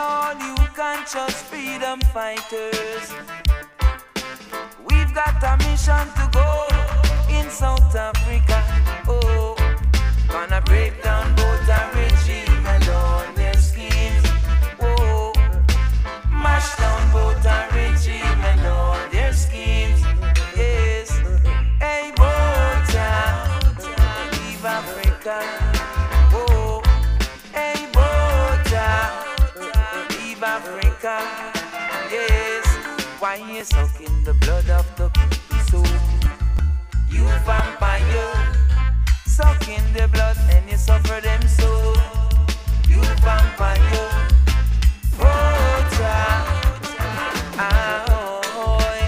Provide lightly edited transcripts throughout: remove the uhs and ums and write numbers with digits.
all you conscious freedom fighters. We've got a mission to go in South Africa. Oh, gonna break down both our regime and all their schemes. Oh, mash down both our regime and all their schemes. Yes, hey, Bota, leave Africa. Oh, hey, Bota, leave Africa. Yes, why you sucking the blood of the people so? You vampire, sucking the blood and you suffer them so. You vampire, Bota, ahoy,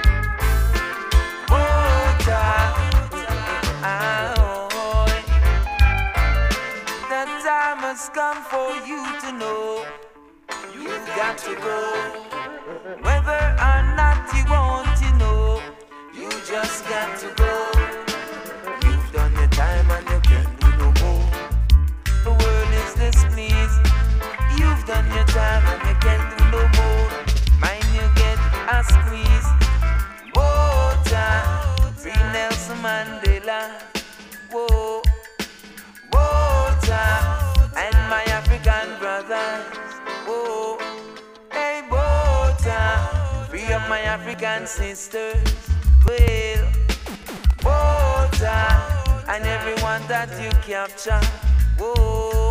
Bota, ahoy. The time has come for you to know. You've got to go, whether or not you want to know. You just got to go. You've done your time and you can't do no more. The world is displeased. You've done your time and you can't do no more. Mind you get a squeeze. Bota, free Nelson Mandela. Whoa, Bota, and my African brothers. Whoa, hey Bota, free up my African sisters. Well, Bota, and everyone that you capture. Whoa.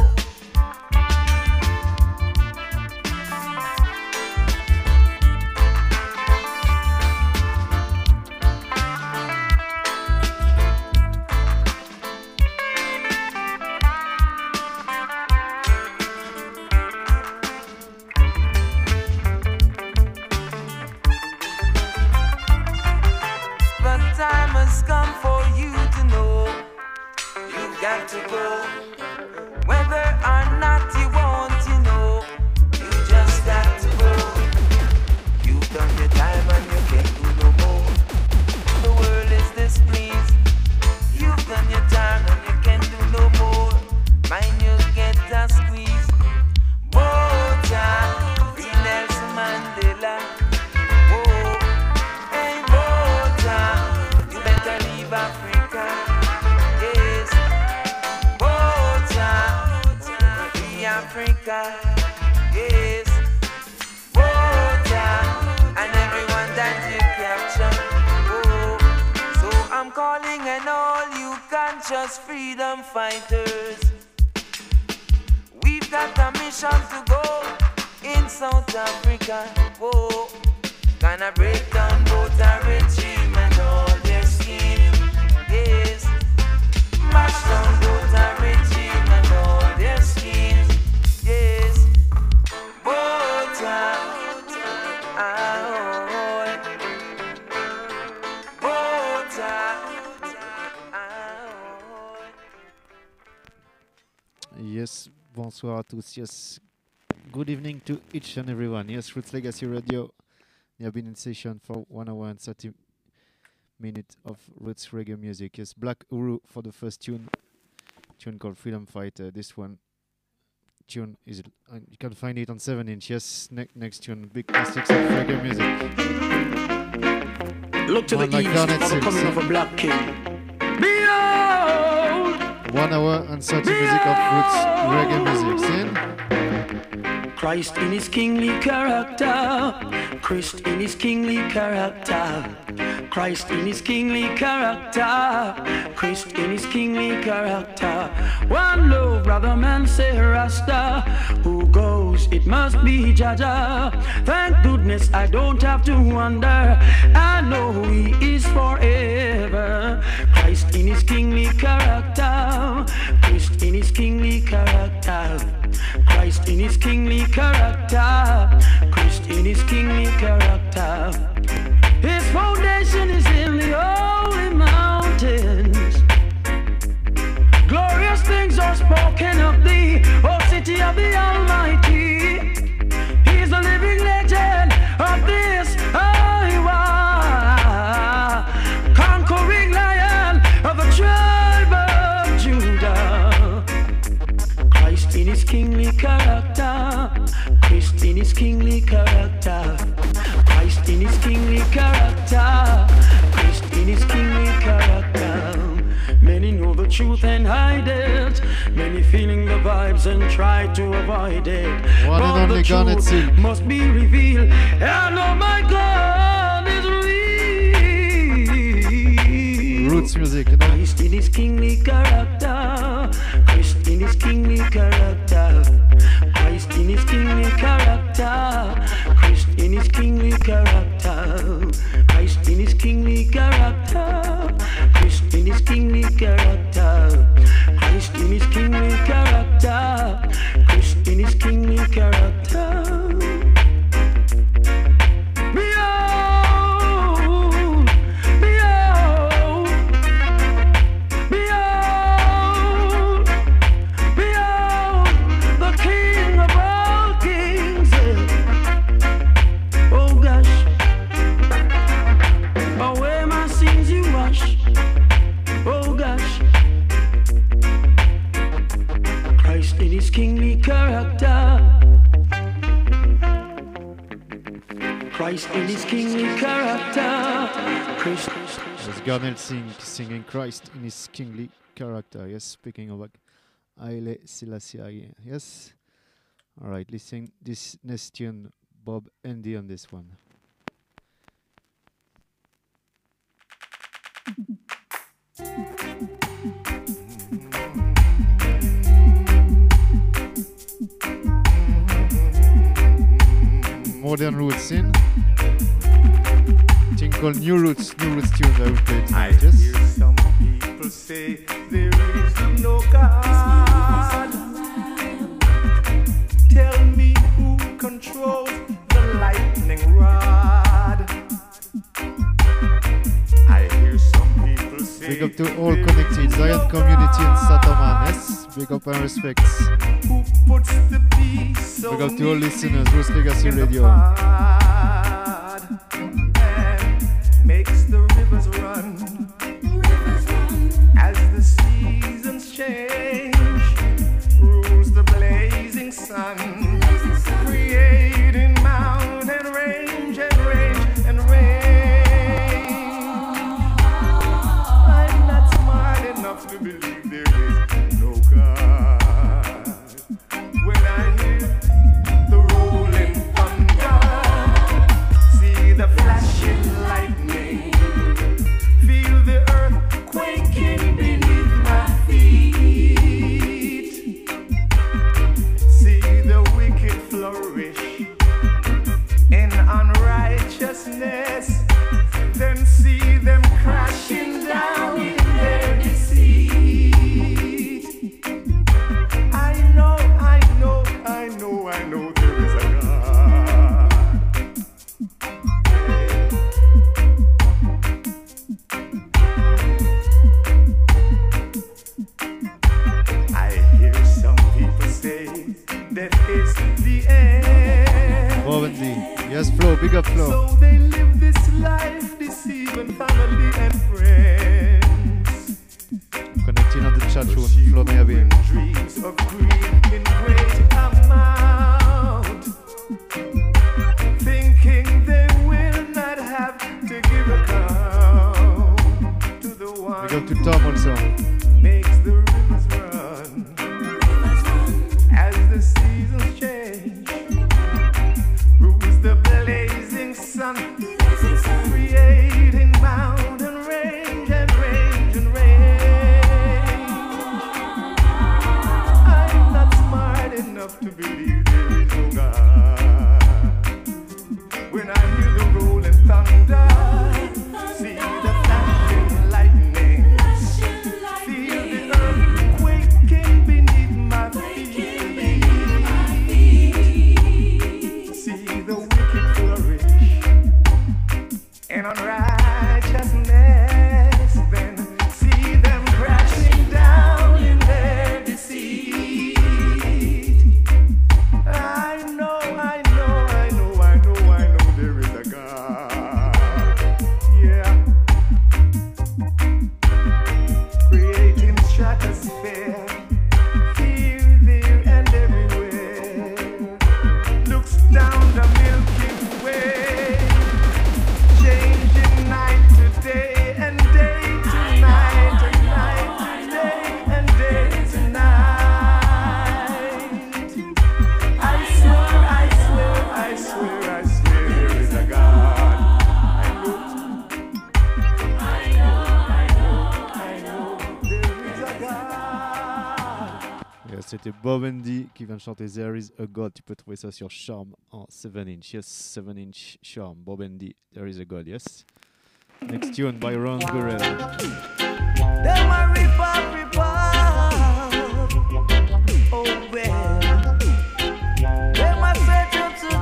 The time has come for you to know. You've got to go, whether or not you want to know. You just got to go. You've done your time and you can't do no more. The world is displeased. You've done your time and you can't do no more. Mind you get a squeeze. Bota, free Nelson Mandela. Whoa, hey Bota, you better leave Africa. Yes, Bota, free Africa. Yes, Bota, and everyone that you capture. Oh, so I'm calling on all you conscious freedom fighters. We've got a mission to go in South Africa. Whoa, gonna break down both our regime and all their schemes. Yes, mash down both our regime and all their schemes. Yes, Bota, ahoy, Bota, ahoy. Yes, bonsoir à tous. Yes, good evening to each and everyone. Yes, Roots Legacy Radio. You have been in session for 1 hour and 30 minutes of Roots reggae music. Yes, Black Uru for the first tune called Freedom Fighter. This tune is you can find it on 7-inch. Yes, next tune, big classics of reggae music. Look to the like east Garnet for the Silks. coming of a black king. Behold! 1 hour and 30 music of Roots reggae music. Sin? Christ in his kingly character, Christ in his kingly character, Christ in his kingly character, Christ in his kingly character. One love, brother man say Rasta, who goes it must be Jaja. Thank goodness I don't have to wonder, I know he is forever. Christ in his kingly character, Christ in his kingly character, Christ in his kingly character, Christ in his kingly character. His foundation is in the holy mountains. Glorious things are spoken of thee, O city of the Almighty. He's the living legend of this Iowa, conquering lion of the tribe of Judah. Christ in his kingly character, Christ Christ in his kingly character. Christ in his kingly character. Christ in his kingly character. Many know the truth and hide it. Many feeling the vibes and try to avoid it. One and only Garnet Silk must be revealed. And oh my God is real. Roots music, you know? Christ in his kingly character. Christ in his kingly character. Christ in his kingly character. Christ in his kingly character. Christ in his kingly character. Christ in his kingly character. Christ in his kingly character. Christ in his kingly character. Behold, behold, behold, behold, the King of all kings. Oh gosh, away my sins you wash. Oh gosh, Christ in his kingly character. Christ in his kingly character. Christ. There's Garnet singing Christ in his kingly character. Yes, speaking of Haile Selassie. Yes. Alright, listen this next tune, Bob Andy on this one. Modern roots in. Thing called New Roots tunes I will play tonight. I Yes. hear some people say there is no God. Tell me who controls the lightning rod. I hear some people say Big up to all connected Zion community in Sataman. Yes. Big up and respects. who puts the peace Big so up to all neat listeners, Roots Legacy in the Radio. pod and makes the rivers run as the seasons change, rules the blazing sun, creating mountain range and range and range. I'm not smart enough to believe there is no God. When I hear the rolling thunder, see the flashing lightning, feel the earth quaking beneath my feet, see the wicked flourish in unrighteousness, then see them crashing down in their deceit. I know there is a God. I hear some people say that it's the end. Bob Andy. Yes, Flo. Big up, Flo. So they live this life deceiving family and friends. Connecting on the chat room. Flo may have been. Dreams of greed in great amount, thinking they will not have to give account to the one Big up to Tom also. who makes the rivers run as the seasons change, rules the blazing sun, creating mountain range and range and range. I'm not smart enough to believe there is no God. When I hear the rolling thunder, see the flashing lightning, feel the earth quaking beneath my feet, see the wicked flourish C'était Bob Andy qui vient de chanter There is a God. Tu peux trouver ça sur Charm en 7-inch. Yes, 7-inch Charm. Bob Andy, There is a God, yes. Next tune by Ron Burrell. Them a rip off, oh well. Them a search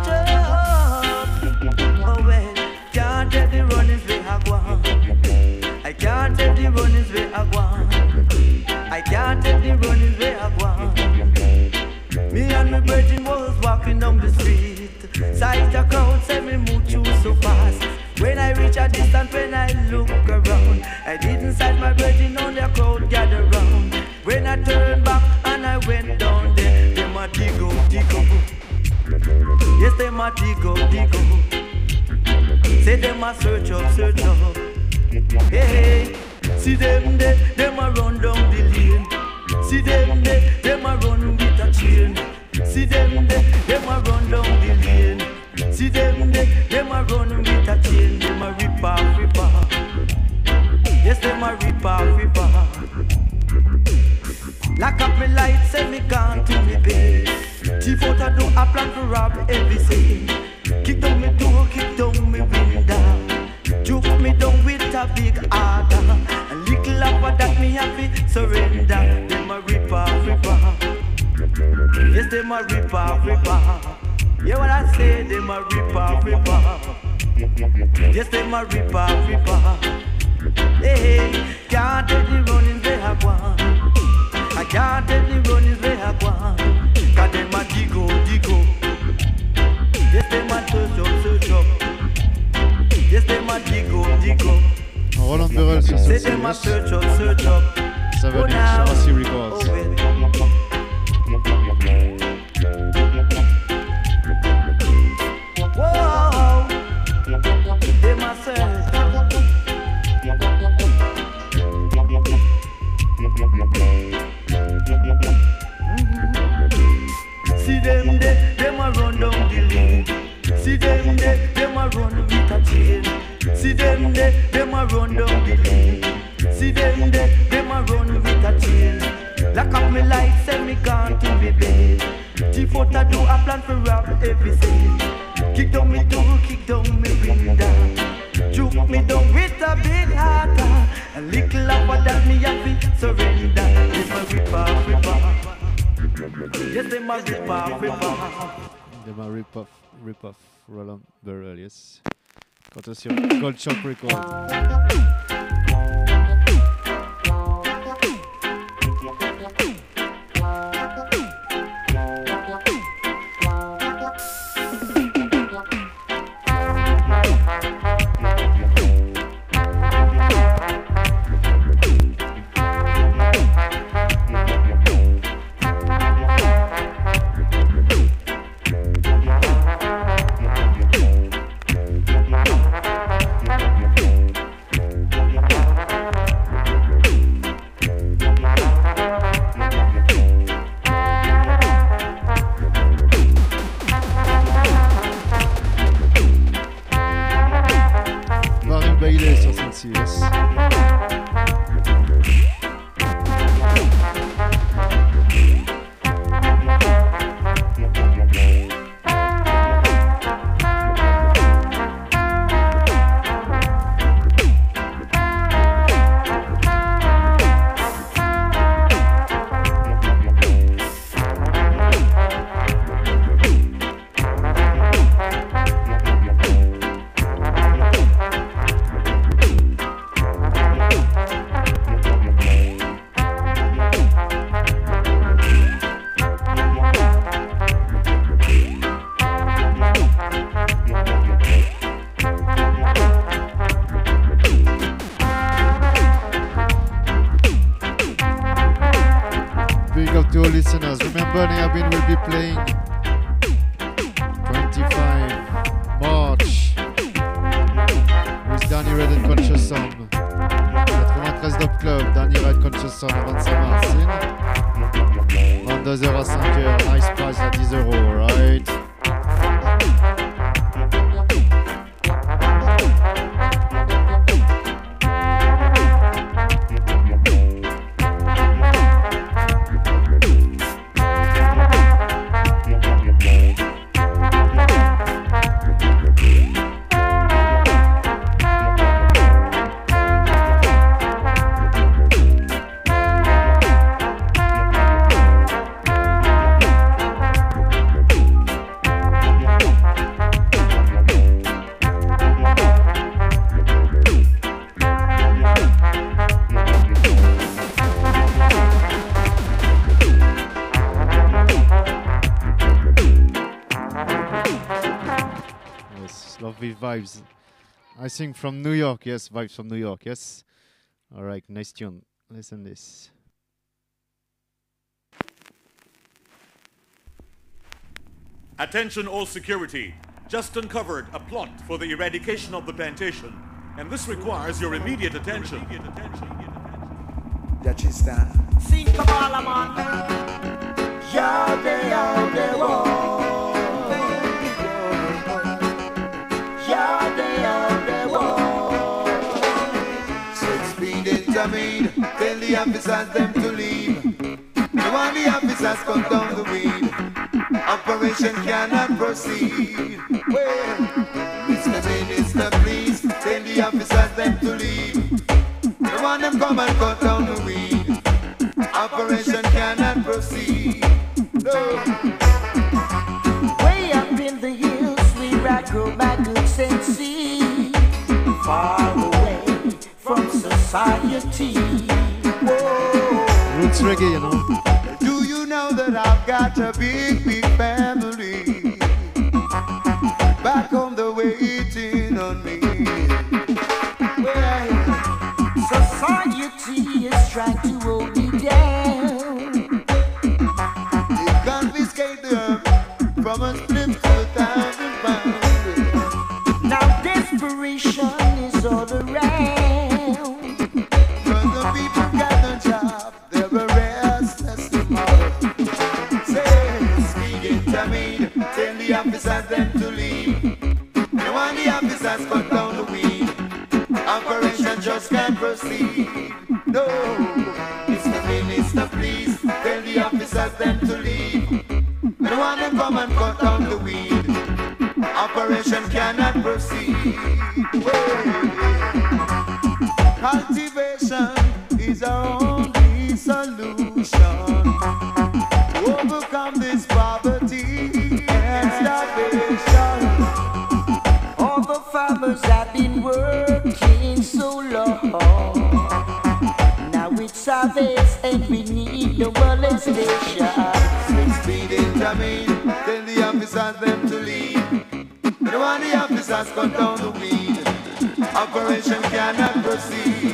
up, oh well. Can't tell the runnings where I go on. I can't tell the runnings where I go on. I can't tell the runnings where I go on. Me and my brethren was walking down the street. Sight a crowd, say me move through so fast. When I reach a distance, when I look around, I didn't sight my brethren on the crowd gather round. When I turned back and I went down there, them a dig up. Yes, them a dig up. Say them a search up. Hey, see them there, them a run down the lane. See them there, them a run with a chain. See them there, them a run down the lane. See them there, them a run with a chain. Them a rip off. Yes, them a rip off. Lock up me lights, say me gone to me bed. Chief out a door, a plan for rob everything. Kick down me door, kick down me window. Juke me down with a big order. A little of that me have to surrender. Them a rip off. Yes, them a rip off. Yeah, what I say, them a rip off. Yes, them a rip off. Hey, can't tell the runnings they have one. I can't tell the runnings they have one. Cause them a dig up. Yes, them a search up. Yes, them a dig up. Roland Burrell sur Say ce them a series. search up. 7-inch RC Records. Whoa, them a search. See them there, them a run down the lane. See them there, them a run with a chain. See them there, them a run down the lane. See them there, them a run with a chain. Lock up me lights, send me gone to me bed. Chief out a do a plan for rob everything. Kick down me door, kick down me window. Juke me down with a big heart. A little of that me have to surrender. Them a rip off. Yes, them a rip off. Them a rip off Roland Burrell, yes. Quant à sur Gold Shop Records. To all listeners, remember Neabin will be playing 25 March with Danny Red and Conscious Sound. 93 Dub Club, Danny Red Conscious Sound le 25 mars. 22h à 5h, nice price à 10 €, alright? Yes, lovely vibes. I sing from New York, yes, vibes from New York, yes. All right, nice tune. Listen this. Attention all security. Just uncovered a plot for the eradication of the plantation, and this requires your immediate attention. Sing Kabbalah, man. Yahweh, Yahweh, whoa. Yahweh, Yahweh, whoa. 6 feet intervened, tell the officers them to leave. No one the officers cut down the weed. Operation cannot proceed. Well, Mr. Minister, please tell the officers them to leave. No one them come and cut down the weed. Operation cannot proceed. No. Way up in the hills, where I grow my goods and seed. Far away from society. Whoa. Roots reggae, you know. Do you know that I've got a big, big family back home, they're waiting on me. Well, society is trying to hold me down. They confiscate the earth from a split to 1,000 pounds. Now desperation is all around. Cause the people got no job, they're a restless tomorrow. Say, speak intermediate, tell the officers them to leave. No one the officers cut down the weed. Operation just can't proceed. No, Mr. Minister, please tell the officers them to leave. No one them come and cut down the weed. Operation cannot proceed. Well, cultivation is our only solution to overcome this poverty and starvation. All the farmers have been working so long. Now it's harvest and we need no molestation. 6 feet intermediate, tell the officers them to leave. No one the officers cut down the weed. Operation cannot proceed.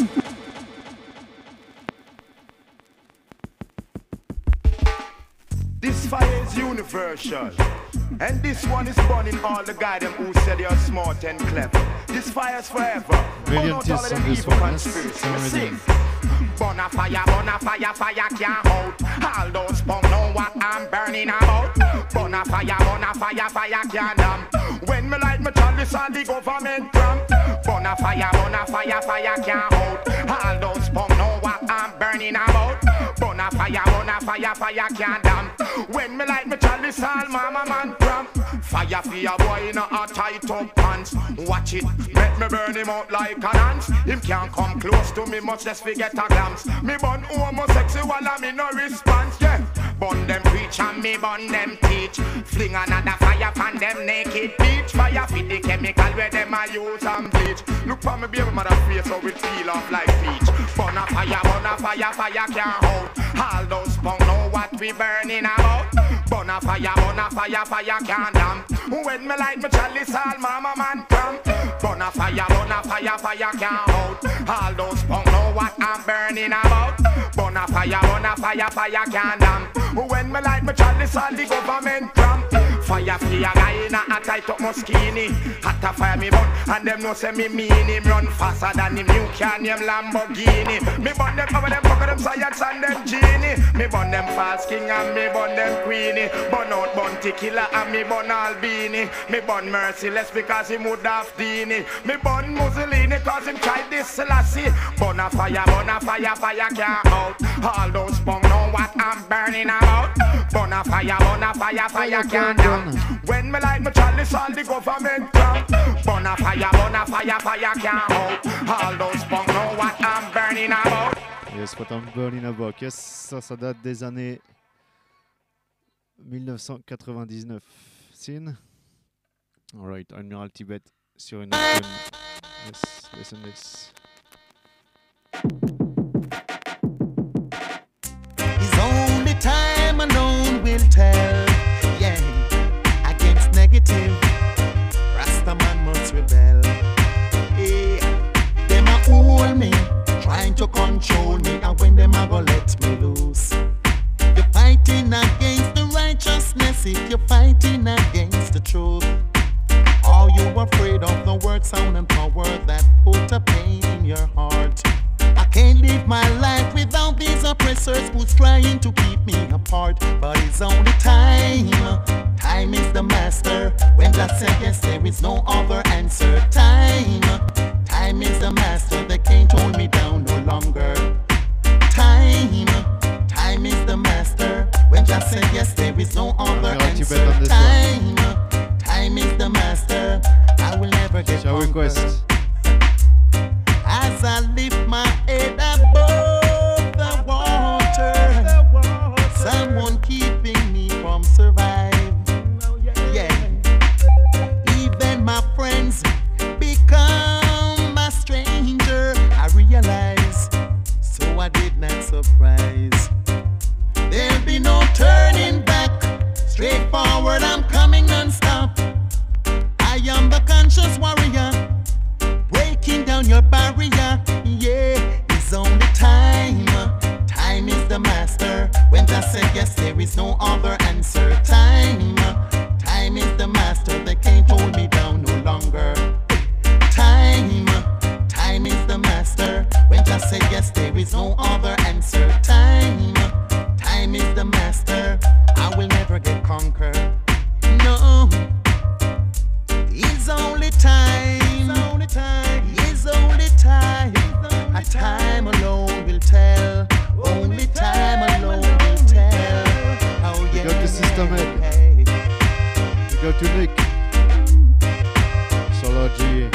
This fire is universal, and this one is burning all the guy them who said you're smart and clever. This fire's forever. Million Burn out all tests of on them this evil one, yes. conspiracy. Same We sing. rhythm. Fire can't hold. All those punk know what I'm burning about. Fire can't damn. When me light my chalice all the government cram. Fire can't hold. All those punk know what I'm burning about. Fire can't damn. When me light my chalice all mama man cram. Fire for your boy in a tight up pants. Watch it, make me burn him out like an ant. Him can't come close to me, much less forget a glance. Me bun homosexual and me no response, yeah. Bun them preach and me bun them teach. Fling another fire pan them naked beach. Fire for the chemical where them a use and bleach. Look for me baby mother face how it feel off like peach. Bun a fire can't hold. All those punk know what we burning about. Bun a fire can't damn. When me light me chalice all mama man cram. Bun a fire can't hold. All those punk know what I'm burning about. Bun a fire can't damn. When me light me chalice all the government cram. Fire for a guy in a tight up Moschini. Hot a fire me bun and them know say me mean him. Run faster than him new car name Lamborghini. Me bun them cover them fucker them science and them genie. Me bun them false king and me bun them queenie. Bun out Bounty Killer and me bun Albini. Me bun Merciless because he would have Dini. Me bun Mussolini cause him tried this Selassie. Bun a fire can't out. All those punk know what I'm burning about. Bun a fire can't down. When me light my chalice all the government come. Bun a fire can't out. All those punk know what I'm burning about. Yes, what I'm burning about. Yes, ça date des années 1999. Sin. Alright, Admiral Tibet sur une antenne. Yes, listen this. His only time alone will tell. Yeah, against negative. negative. Rastaman must rebel. Hey, them a hold me, trying to control me, and when them a go let me loose. You're fighting against the righteousness if you're fighting against the truth. Are you afraid of the word, sound, and power that put a pain in your heart? I can't live my life without these oppressors who's trying to keep me apart. But it's only time. Time is the master. When just said yes, there is no other answer. Time. Time is the master. They can't hold me down no longer. Time. Time is the master. When just said yes, there is no other answer. Time. Time is the master. I will never get conquered. As I lift my head above the water, someone keeping me from survive. Yeah. Even my friends become a stranger. I realize, so I did not surprise. There'll be no turning back. Straight forward, I'm coming non-stop. I am the conscious warrior, breaking down your barrier. Yeah, it's only time. Time is the master. When I say yes, there is no other answer. Time. Time is the master. They can't hold me down no longer. Time. Time is the master. When I say yes, there is no other answer. Time. Time is the master. I will never get conquered. No. It's only time. It's only time. It's only time. A time alone will tell. Only time alone will tell. Oh yeah. We got the system head. We go to Nick. Solo G.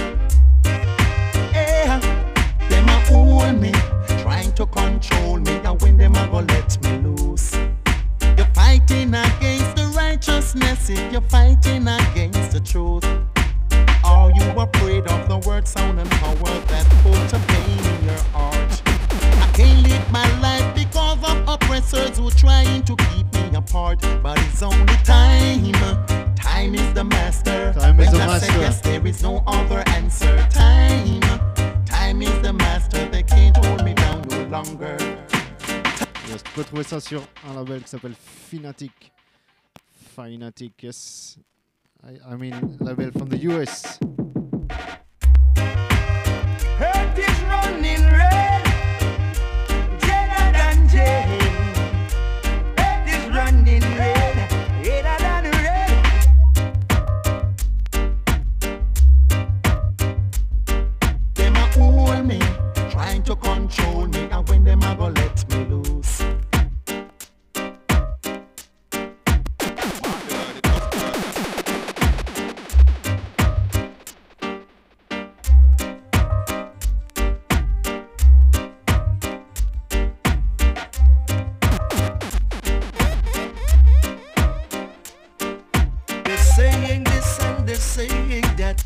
Yeah. Them a hold me, trying to control me, and when them a go let me loose. You're fighting against the righteousness if you're fighting against the truth. Are you afraid of the word, sound, and power that put a pain in your heart? I can't live my life because of oppressors who trying to keep me apart. But it's only time. Time is the master. Time is when the I master. say yes, there is no other answer. Time. Time is the master. They can't hold me down no longer. Yes, tu peux trouver ça sur un label qui s'appelle Finatic. Finatic, yes. I mean, label from the US. Earth is running red, redder than jade. Earth is running red, redder than red. Them a hold me, trying to control me, and when them a go let me loose. They're saying this and they're saying that.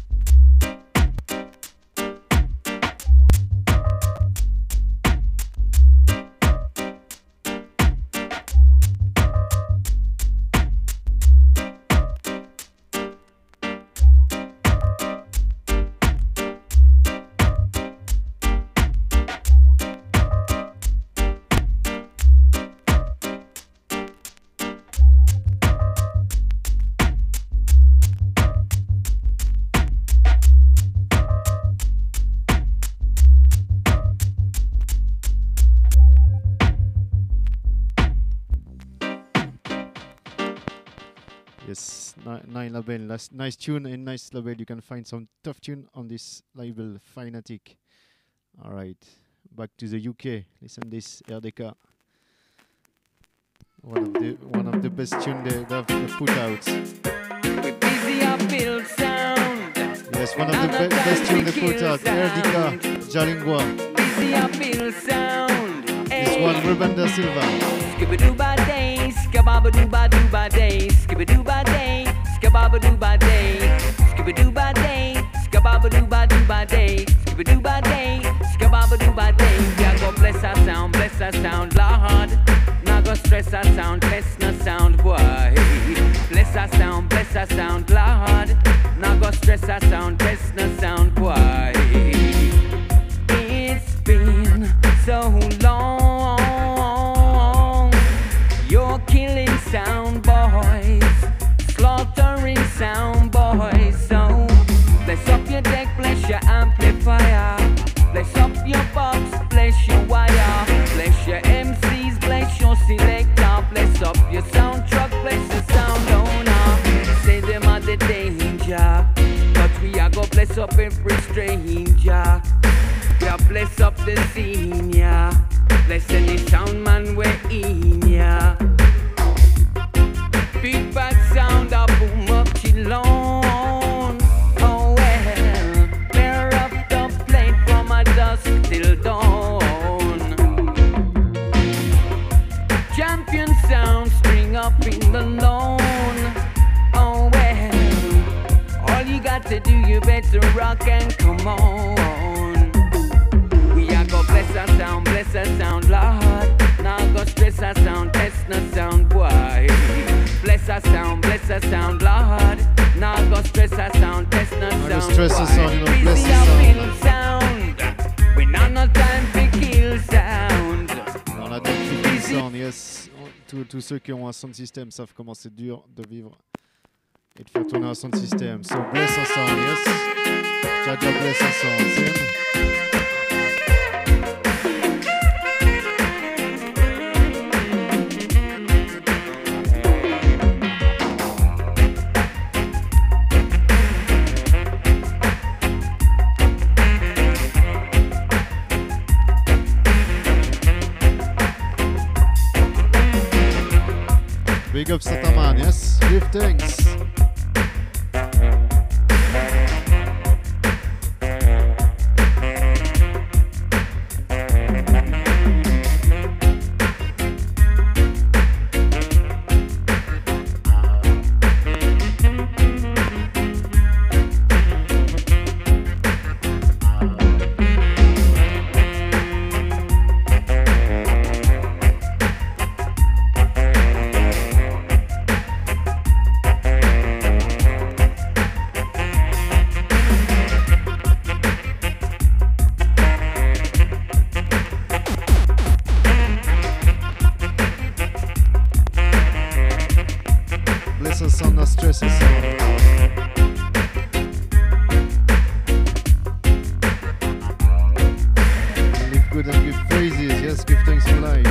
Yes, nine label. Nice tune and nice label. You can find some tough tune on this label, Finatic. All right, back to the UK. Listen this, RDK. One of the best tune they've put out. With busy uphill sound. Yes, one of the best tune they put out. RDK, Jalingwa. Busy uphill sound. This one, Ruben da Silva. Skibba-dooba day, skababa-dooba-dooba day, skibba-dooba day, skababa-dooba day, skibba-dooba day, skababa-dooba-dooba day, skibba-dooba day, skababa-dooba day. Yeah, go bless our sound, Lord. Now go stress our sound, bless no sound, boy. Bless our sound, a sound, Lord. Now go stress a sound, test no sound, boy. It's been so long. You're killing sound boys, slaughtering sound boys. So bless up your deck, bless your amplifier, bless up your box, bless your wire, bless your MCs, bless your selector, bless up your sound truck, bless your sound owner. Say them are the danger, but we are gonna bless up every stranger. We are bless up the senior, bless any sound man we're in ya. Big bad sound up, boom up, chillon. Oh well, clear up the plate from a dusk till dawn. Champion sound, string up in the lawn. Oh well, all you got to do, you better rock and come on. We are go bless our sound, Lord. Now go stress our sound, test no sound, boy. Bless our sound, Lord. Now go stress our sound, test no sound, stress our sound, you know, bless Busy the up sound. in sound. We not no time to kill sound. On a donc fait sound, yes. Tous ceux qui ont un sound system savent comment c'est dur de vivre et de faire tourner un sound system. So bless our sound, yes. Jaja bless our sound, see? Big up Sataman, yes? Give thanks. Bless us on, not stress us on. Live good and give praises, yes, give thanks for life.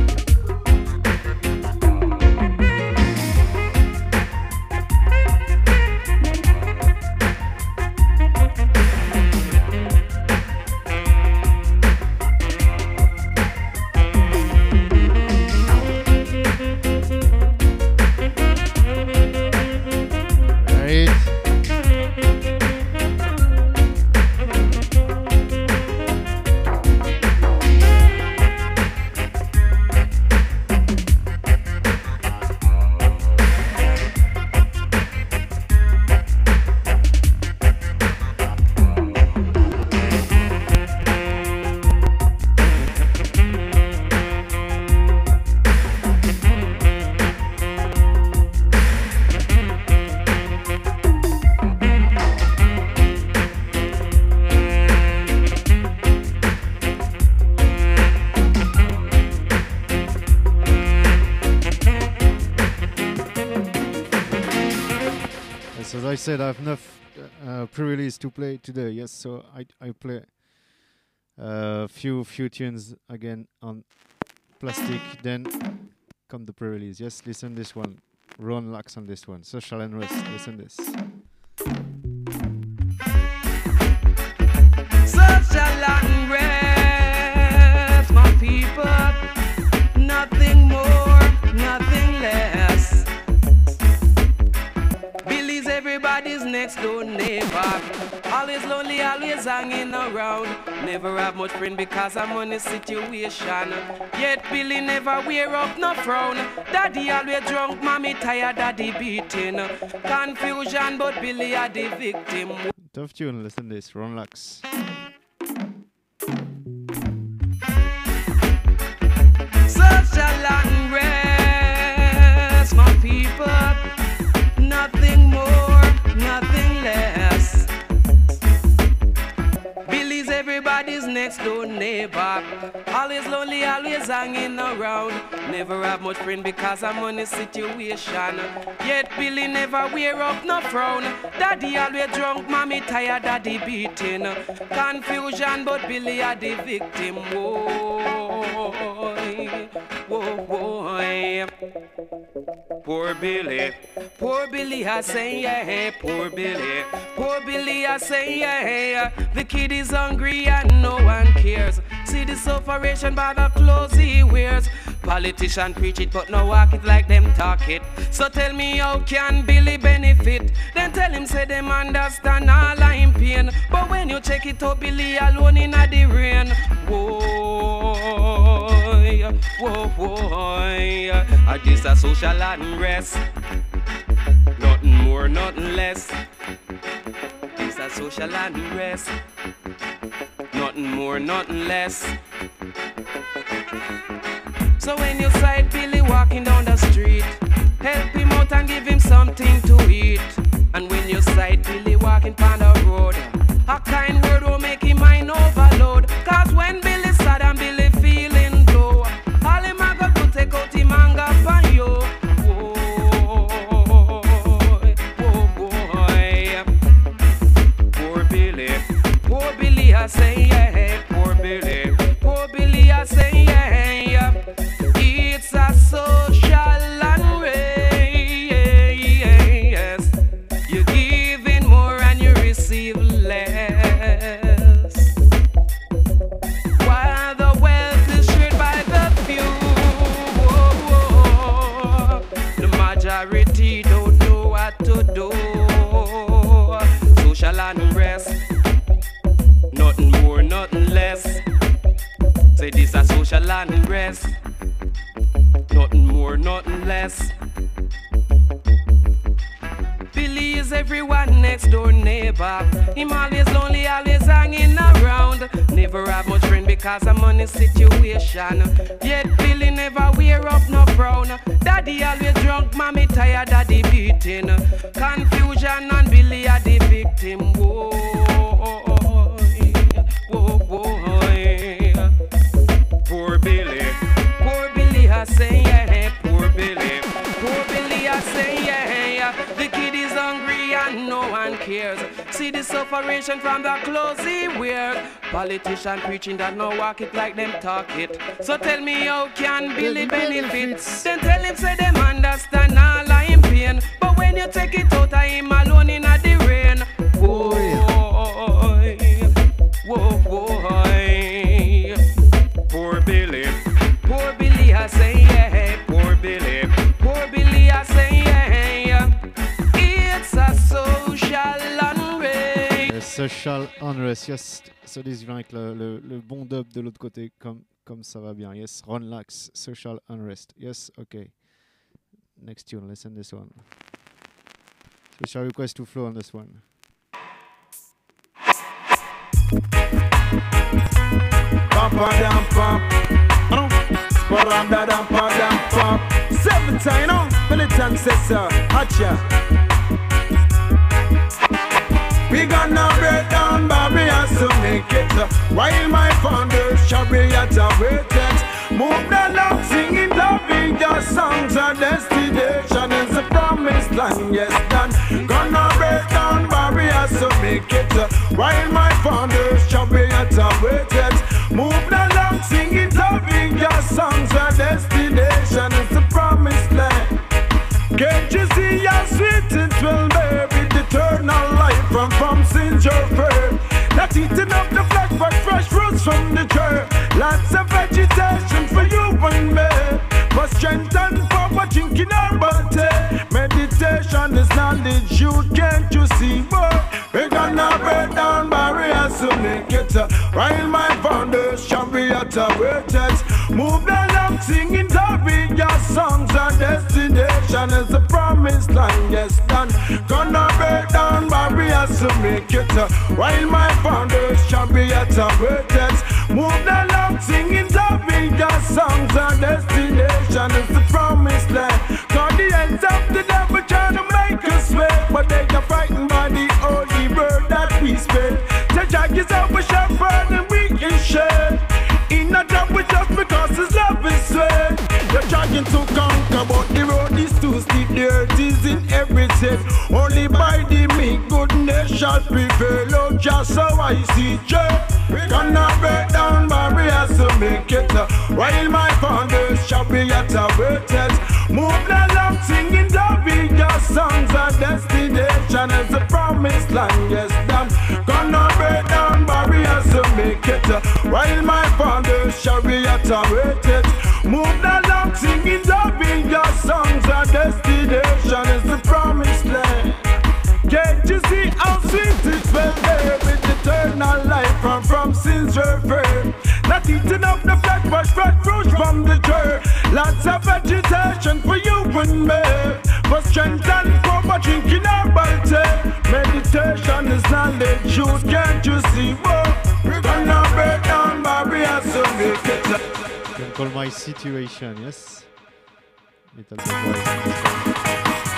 Right. Yes, as I said, I have enough pre-release to play today. Yes, so I play a few tunes again on plastic. Then come the pre-release. Yes, listen this one. Ron Lax on this one. Social and Rest. Listen this. Social unrest, my people, nothing more, nothing less. Billy's everybody's next door neighbor, always lonely, always hanging around. Never have much friend because of money situation. Yet Billy never wear up no frown. Daddy always drunk, mommy tired of the beating. Confusion, but Billy are the victim. Tough tune. Listen this. Ron Lax. Social unrest, my people, nothing more. next door neighbor. Always lonely, always hanging around. Never have much friend because I'm on a situation. Yet Billy never wear up no frown. Daddy always drunk, mommy tired, daddy beating. Confusion, but Billy are the victim. Whoa, whoa, whoa. Poor Billy, I say yeah. Poor Billy, I say yeah. The kid is hungry and no one cares. See the sufferation by the clothes he wears. Politician preach it but no walk it like them talk it. So tell me how can Billy benefit? Then tell him say them understand all I'm pain. But when you check it out, Billy alone in the rain. Whoa, I just a social unrest. Nothing more, nothing less. It's a social unrest. Nothing more, nothing less. So when you sight Billy walking down the street, help him out and give him something to eat. And when you sight Billy walking down the road, a kind word will make him mind overload. Cause when Billy sad and Billy feeling low, all him a got to take out him anger for you. Poor Billy, I say yeah. Poor Billy, I say yeah. It's a social unrest. You're giving more and you receive less. While the wealth is shared by the few, the majority don't know what to do. Social unrest. Nothing more, nothing less. Say this a social unrest. Nothing more, nothing less. Billy is everyone next door neighbor. Him always lonely, always hanging around. Never have much friend because I'm on a situation. Yet Billy never wear up no frown. Daddy always drunk, mommy tired, daddy beating. Confusion and Billy are the victim. Whoa. Poor Billy, I say yeah. Poor Billy, I say yeah. The kid is hungry and no one cares. See the sufferation from the clothes he wears. Politician preaching that no walk it like them talk it. So tell me how can Billy benefit? Then tell him say them understand all I'm pain. But when you take it out, I am alone in the rain. Whoa, Poor Billy, I say yeah. Poor Billy, I say yeah. It's a social unrest. Social unrest, yes. So this vient avec le bon dub de l'autre côté, comme ça va bien. Yes, Ron Lax, social unrest. Yes, okay. Next tune, listen this one. Special request to flow on this one. Seventeen, no? Militant sister, Hatcha. We gonna break down barriers to make it. While my founders shall be at a waiting. Move the love, singing, loving your songs. Our destination is the promised land, yes, done. Gonna break down barriers to make it. While my founders shall be at a waiting. Move the love, singing, loving your songs. Our destination is the promised land. Can't you see how sweet it will be with eternal life from since your birth? Not eating up the flesh but fresh fruits from the tree. Lots of vegetation for you and me. For strength and power, drinking our body. Meditation is knowledge, you can't you see, boy? We're gonna break down barriers to make it. While my founders shall be at a waiting. Move the lamp, singing, loving your songs. Our destination is the promised land, yes, done. Gonna break down barriers to make it. While my founders shall be at a waiting. Move the lamp, singing, loving your songs. Our destination is the promised land. Cause the ends of the devil trying to make us sweat, but they are frightened by the holy word that we spell. The judge is our shepherd and we can share. mountain to conquer, but the road is too steep. The earth is in every step. Only by the meek goodness shall prevail. Oh, just so I see we cannot break down barriers to make it. While my founders shall be at our greatest. Move along, singing David, your songs. Our destination is the promised land. Yes, damn. Gonna break down barriers to make it. While my founders shall be at our greatest. Move along, singing David, your songs. Our destination is the promised land. Can't you see how sweet it will be with eternal life and from sin's refer? Not eating up the flesh, but fresh fruit from the tree. Lots of vegetation for you and me. For strength and power, drinking herbal tea. Meditation is knowledge, you can't you see? Whoa, we're gonna break down barriers to make it. You can call my situation, yes? Little bit voice.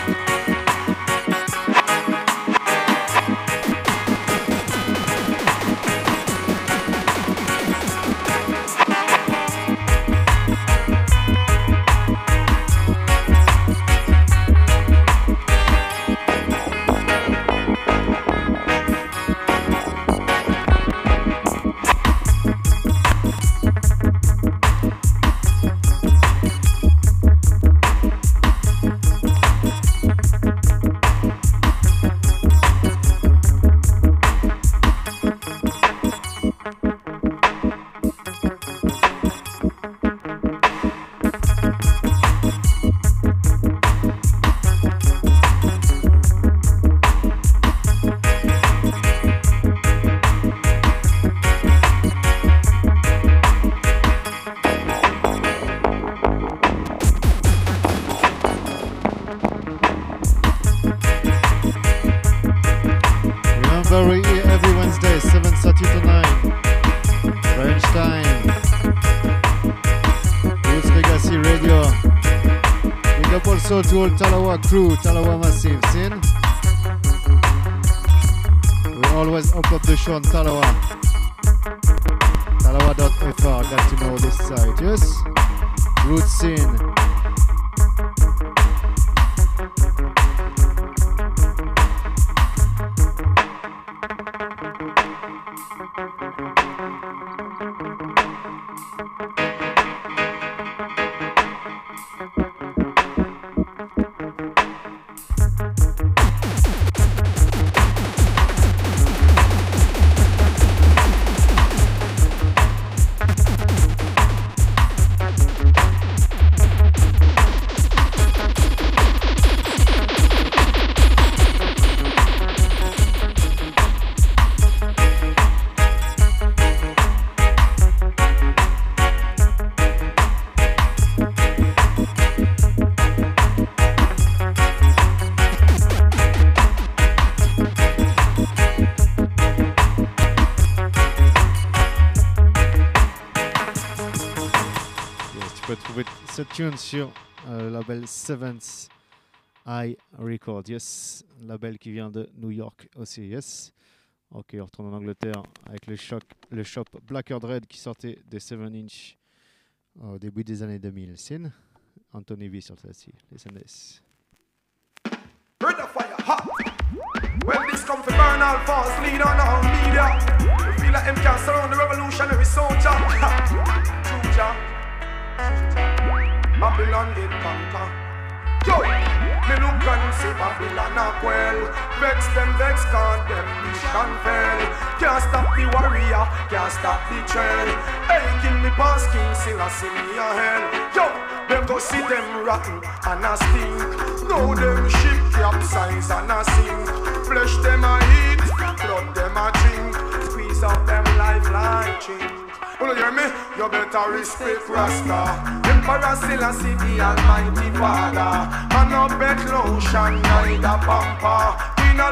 Every Wednesday, 7:30 to 9. French time. Roots Legacy Radio. Big up also to all Talawa crew, Talawa Massive. Sin. We always upload the show on Talawa. Talawa.fr. Got to know this site, yes? Roots Sin. Cette tune sur le label Seventh Eye Records, yes, label qui vient de New York aussi, yes. Ok, on retourne en Angleterre avec le shop Blacker Dread qui sortait des 7-inch au début des années 2000. Sin, Anthony V sur celle-ci, listen this. Burn the fire, hot. When this come for burn all false lead on all media. We feel like them can surround the revolutionary soldier. Soldier. Babylon did conquer. Yo, me look and see Babylon a quell. Vex them, vex can't them mission fail. Can't stop the warrior, can't stop the trail. Hey, kill me past king, sing a sing me a hell. Yo, them go see them rotten and a stink. Know them ship capsize and a sink. Flesh them a eat, blood them a drink. Squeeze up them life like chink. You hear me? You better respect Rasta. Emperor Selassie, the Almighty Father. Man no bet lotion, neither pamper. We no lose a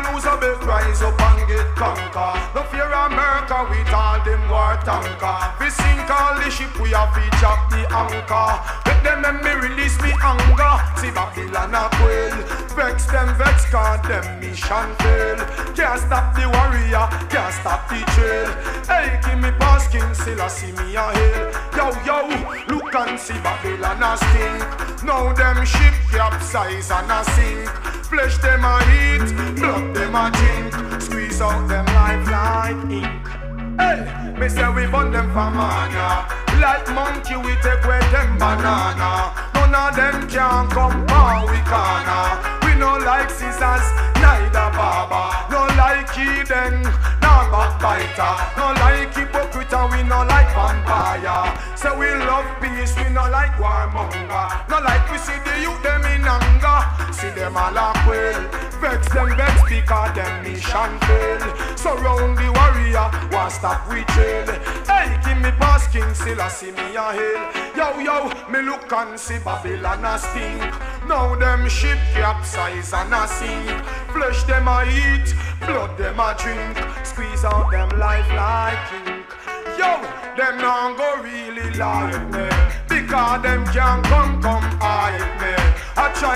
best rise up and get conquer. No fear America with all them war tanker. We sink all the ship, we have to chop the anchor. Let them let me release me anger. See Babylon a quail. Vex them, vex cause them mission fail. Can't stop the warrior, can't stop the trail. Hey, give me pass King Selassie me a hail. Yo, yo, look and see Babylon a stink. Now them ship capsize and a sink. Flesh them a eat, blood them a drink. Squeeze out them life like ink. Hey, me say we burn them for mana. Like monkey we take away them banana. None of them can come power we corner. We no like scissors, neither barber. No like Eden, no backbiter. No like hypocrite and we no like vampire. So we love peace, we no like warmonger. No like we see the youth them in anger. See them all a quail. Vex them vex because them mission fail. Surround the warrior, want stop we trail. Hey, give me pass King Selassie me a hail. Yo, yo, me look and see Babylon a stink. Now them ship capsize and a sink. Flesh them a eat, blood them a drink. Squeeze out them life like ink. Yo, them not go really like me, because them can't come hide me. I try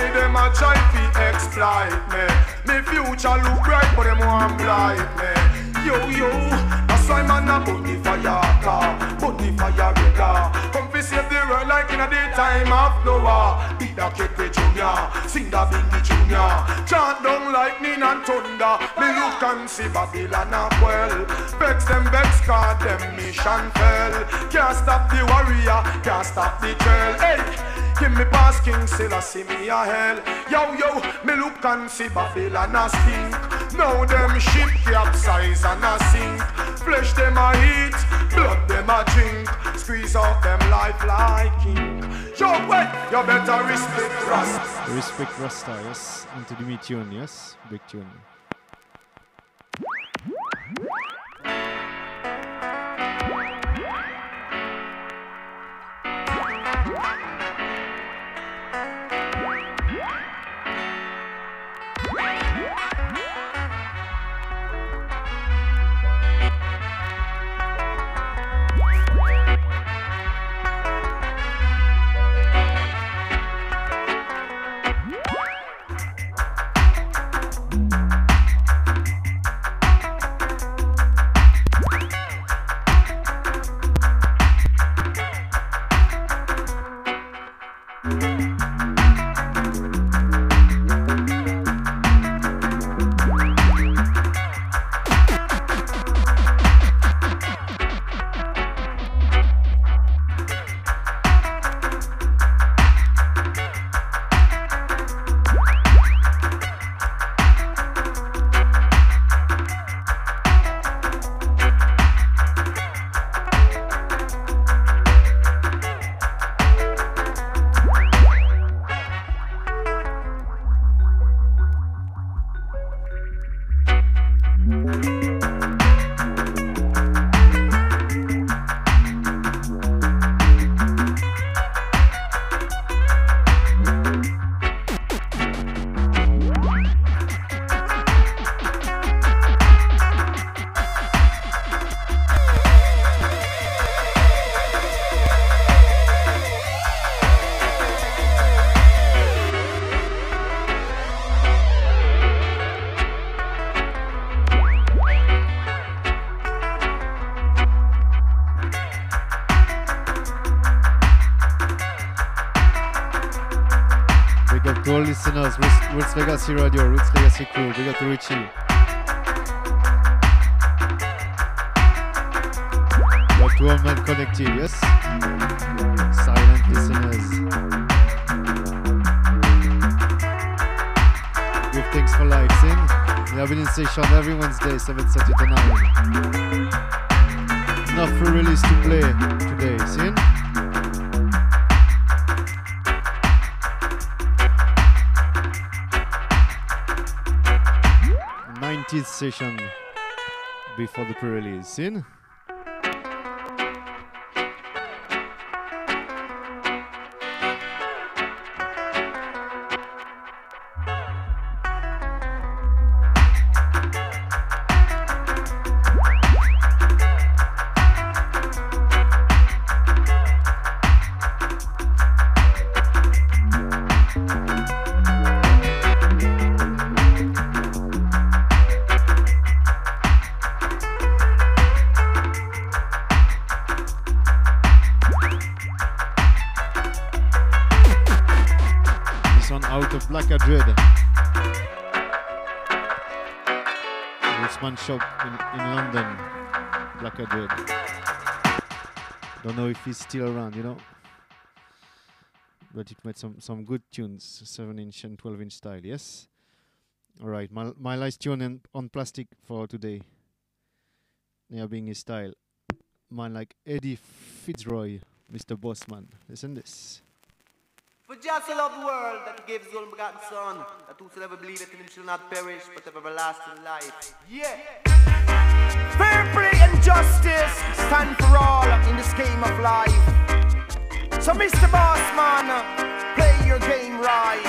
to exploit me. Me future look bright, but them want blind me. Yo, yo, that's why man a put the fire car, put the fire rigor. Come fi save the world like in a daytime of Noah. Beat the Kete Junior, sing the Bingy Junior. Chant down lightning and thunder. Me look and see Babylon a quell. Vex them vex cause them mission fell. Can't stop the warrior, can't stop the trail. Hey, give me pass King Selassie me a hell. Yo, yo, me look and see Babylon a stink. Now them ship capsize and a sink. Flesh them a eat, blood them a drink. Squeeze out them life like ink. Yo, wait, you better respect Rasta. Respect Rasta, yes. Into the me tune, yes. Big tune. To all listeners, Roots Legacy Radio, Roots Legacy Crew, we got Richie. We have 2 all men connected, yes? Silent listeners. Give thanks for lights in. We have been in session every Wednesday, 7:30 to 9. Enough free release to play today, see? 90th session before the pre-release. In. Black Dread. Richmond shop in London. Black Dread. Don't know if he's still around, you know. But it made some good tunes, 7-inch and 12-inch style, yes? Alright, my last tune on plastic for today. Yeah, being his style. Man like Eddie Fitzroy, Mr. Bossman. Listen this. For just love the world that he gave his only begotten Son, that whosoever believeth in him shall not perish, but have everlasting life. Yeah. Fair play and justice stand for all in this game of life. So Mr. Bossman, play your game right.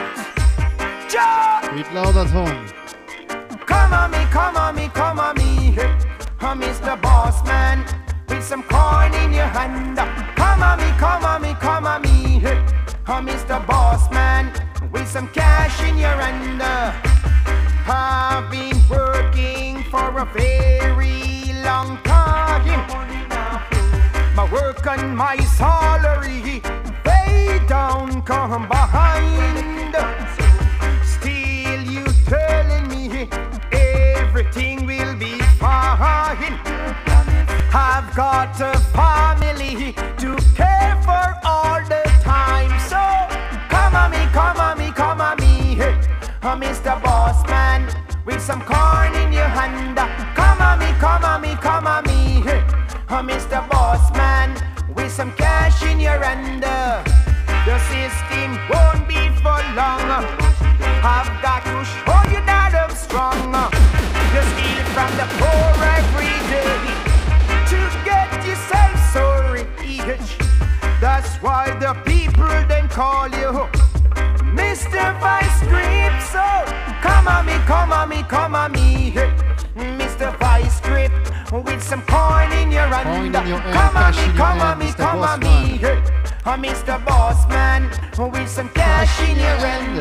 Read loud at home. Come on me, come on me, come on me. I'm Mr. Bossman with some coin in your hand. Come on me, come on me, come on me. I'm Mr. Bossman with some cash in your hand. I've been working for a very long time. My work and my salary, they don't come behind. Still you telling me everything will be fine. I've got a family to care for all the time. So come on me, come on me, come on me. I'm Mr. Bossman with some corn in your hand. Come on me, come on me, come on me. I'm Mr. Bossman with some cash in your hand. The system won't be for long. I've got to show you that I'm strong. You steal from the poor every day to get yourself so rich. That's why the people then call you Mr. Vice Grip. So come on me, come on me, come on me, Mr. Vice Grip with some coin in your hand. Come on me, come on me, come on me, Mr. Bossman with some cash in your hand.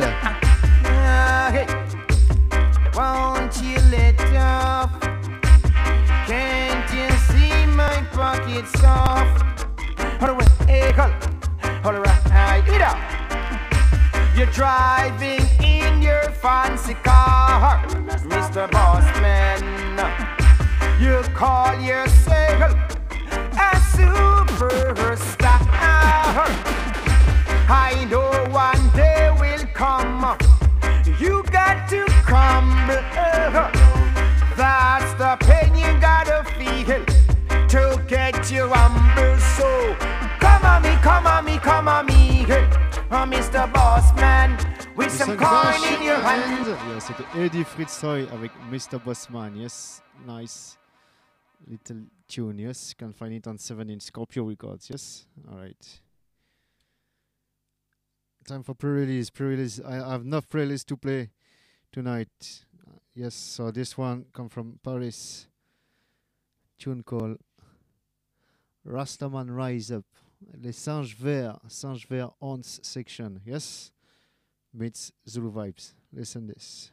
Won't you let off? Can't you see my pockets soft? Alright, get up. You're driving in your fancy car, Mr. Bossman. You call yourself a superstar. I know one day will come. You got to crumble. That's the pain you gotta feel to get you humble. So come on me, come on me, come on me, Mr. Bossman with some coin in your hand. Yeah, c'était Eddie Fitzroy avec Mr. Bossman. Yes, nice little tune. Yes, you can find it on 7-inch Scorpio Records. Yes, all right. Time for pre-release. Pre-release. I have enough pre-release to play tonight. Yes, so this one come from Paris. Tune called Rastaman Rise Up. Les Singes Verts Hans section. Yes, meets Zulu vibes. Listen this.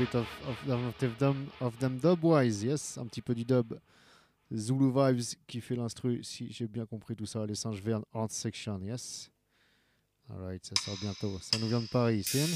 bit of them dub-wise, yes, un petit peu du dub. Zulu Vibes qui fait l'instru, si j'ai bien compris tout ça, les singes verts Ant Section, yes. Alright, ça sort bientôt. Ça nous vient de Paris, Sin.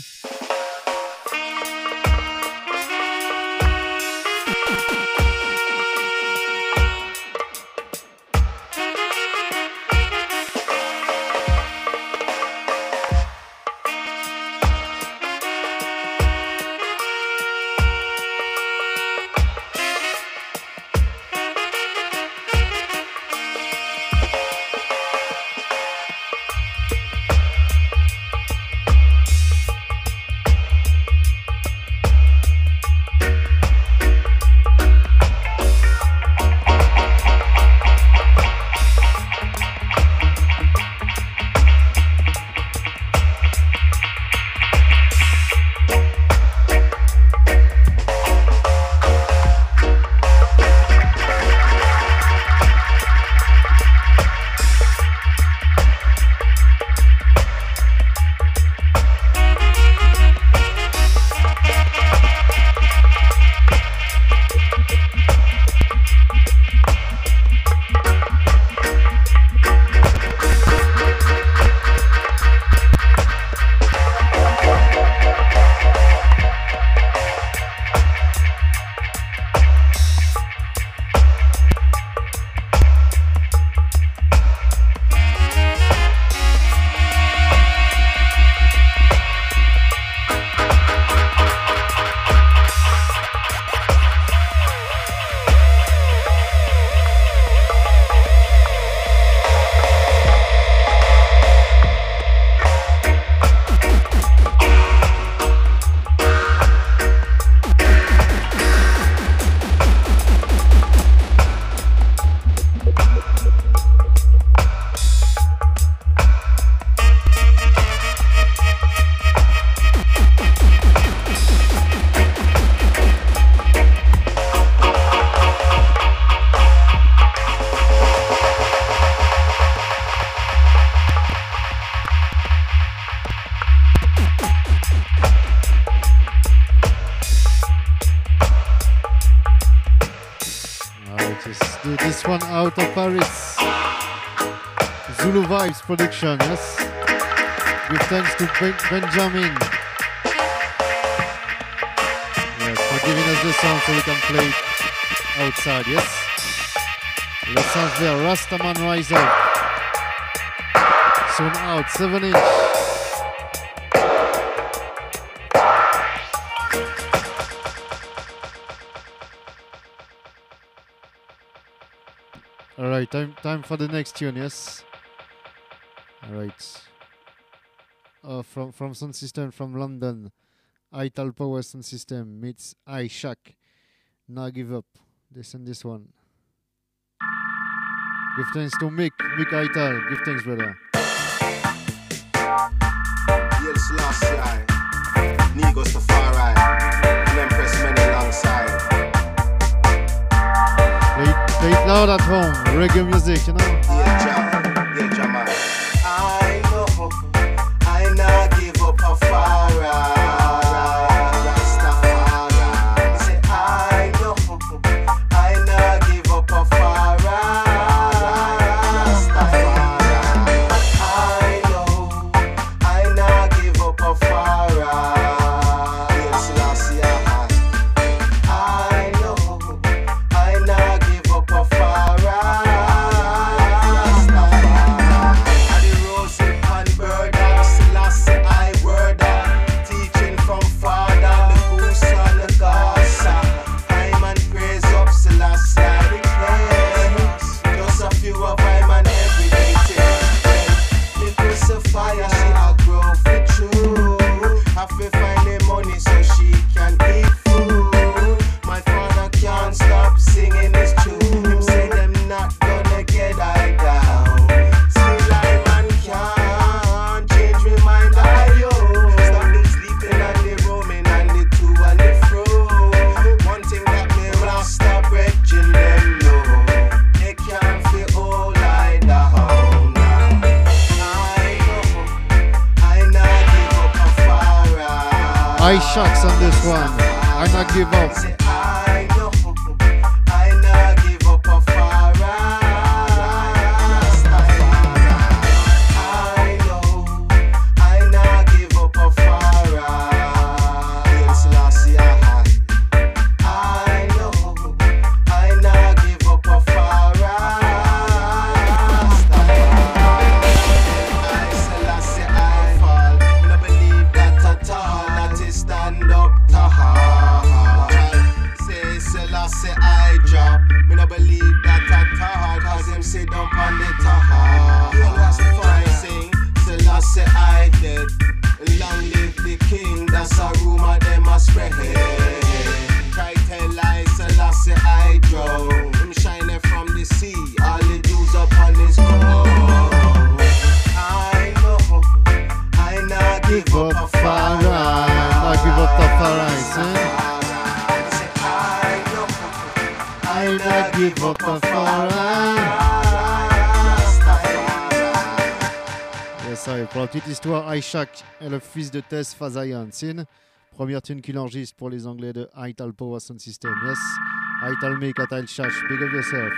This one out of Paris. Zulu Vibes production, yes. With thanks to Benjamin. Yes, for giving us the song so we can play it outside, yes. Le Singe Vert, Rastaman Rise Up. Soon out, 7-inch. Alright, time for the next tune, yes? Alright. From Sound System from London, Ital Power Sound System meets iShack. Nah Give Up. Listen this one. Give thanks to Mick Ital. Give thanks, brother. Yes, last year. Negos to far right. And Empress many alongside. Play it loud at home. Reggae music, you know? Yeah, Jam, man. I know I not give up a far right. Rastafari. Say I know I not give up a far right. Rastafari. I know I not give up a far right. Yes, last year. I know I not give up a far right. iShacks on this one. I not give up. Say I know I not give up a far I know I not give up a far Yes, Lassie, I know I not give up a far I say Lassie, I fall. Me no believe that at all. That is stand up to hard. Say Selassie I drop. Me no believe that at all. Cause him sit down on the tahar. I sing Selassie I dead. Long live the king. That's a rumor them a spread. Try tell lies Selassie I drown. Him shining from the sea. All the Jews up on his crown. I know I not give up a far Not give up the Farais, I not give up a Yes, ça, pour la petite histoire, Ishak est le fils de Tess Fazayan Sin, première tune qu'il enregistre pour les Anglais de Ital Power Sound System. Yes, Ital Make, Ital Shash, big up yourself.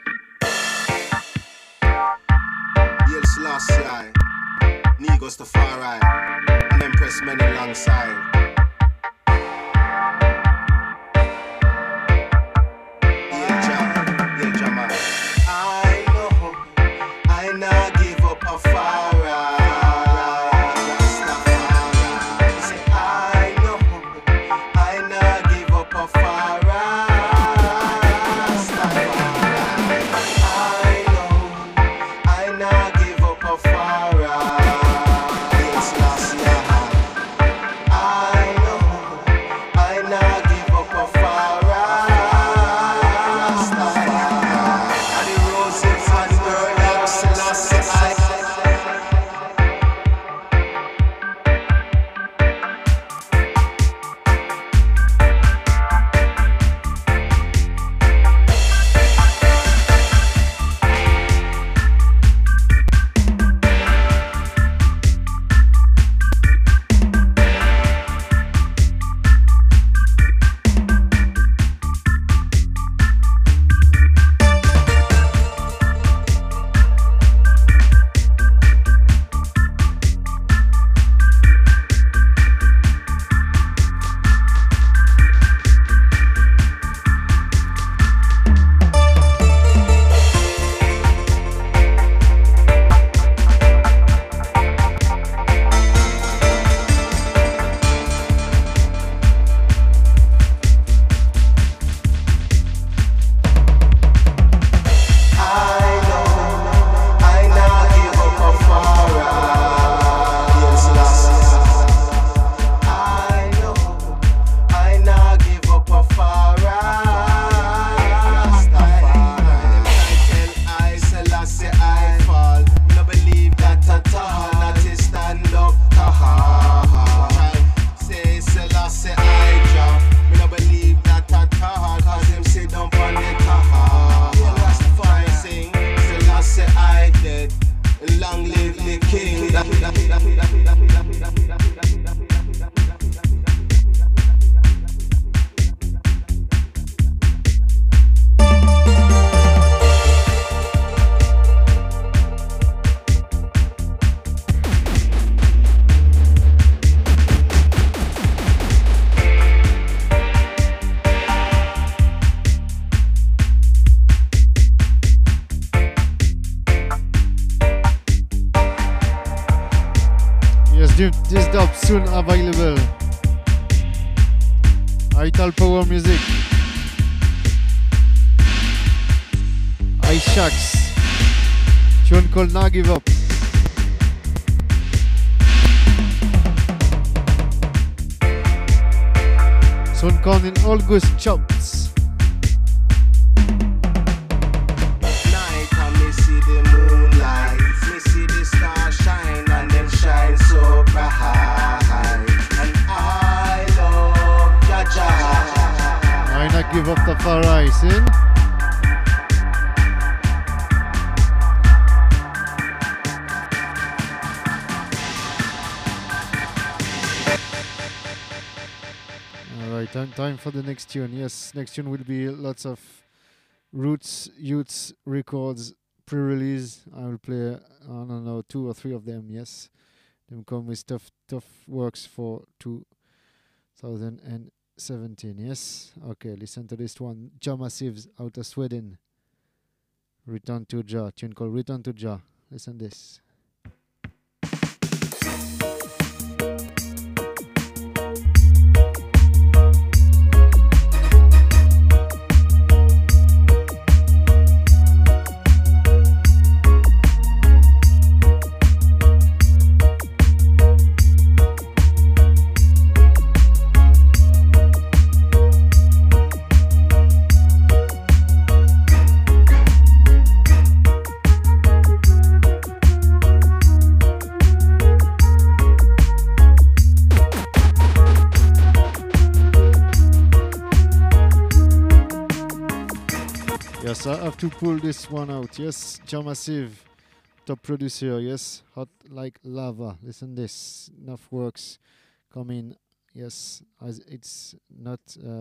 Yes, Lassie, Negos to far right, and Empress men alongside. Yeah, Jamal. I know I not give up a far Say I know I not give up a far I know I not give up a far Yes, Lassie, I know I not give up a far And the roses and burlap, Lassie, This dub soon available. Ital Power Music. Ishaks. Tune called Nah Give Up. Soon come in August chops. Give up the far rising. Alright, Time for the next tune. Yes, next tune will be lots of Roots Youths records pre-release. I will play, I don't know, 2 or 3 of them. Yes, them come with tough works for 2017. Yes, okay. Listen to this one. Jah Massives out of Sweden. Return to Jah. Tune called Return to Jah. Listen this. Yes, I have to pull this one out. Yes, Jah Massive, top producer. Yes, hot like lava. Listen this. Enough works coming. Yes, as it's not.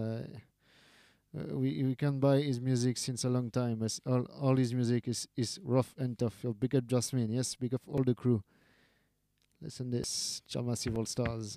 We can buy his music since a long time. As all his music is rough and tough. So big up Jasmine. Yes, big up all the crew. Listen this. Jah Massive All Stars.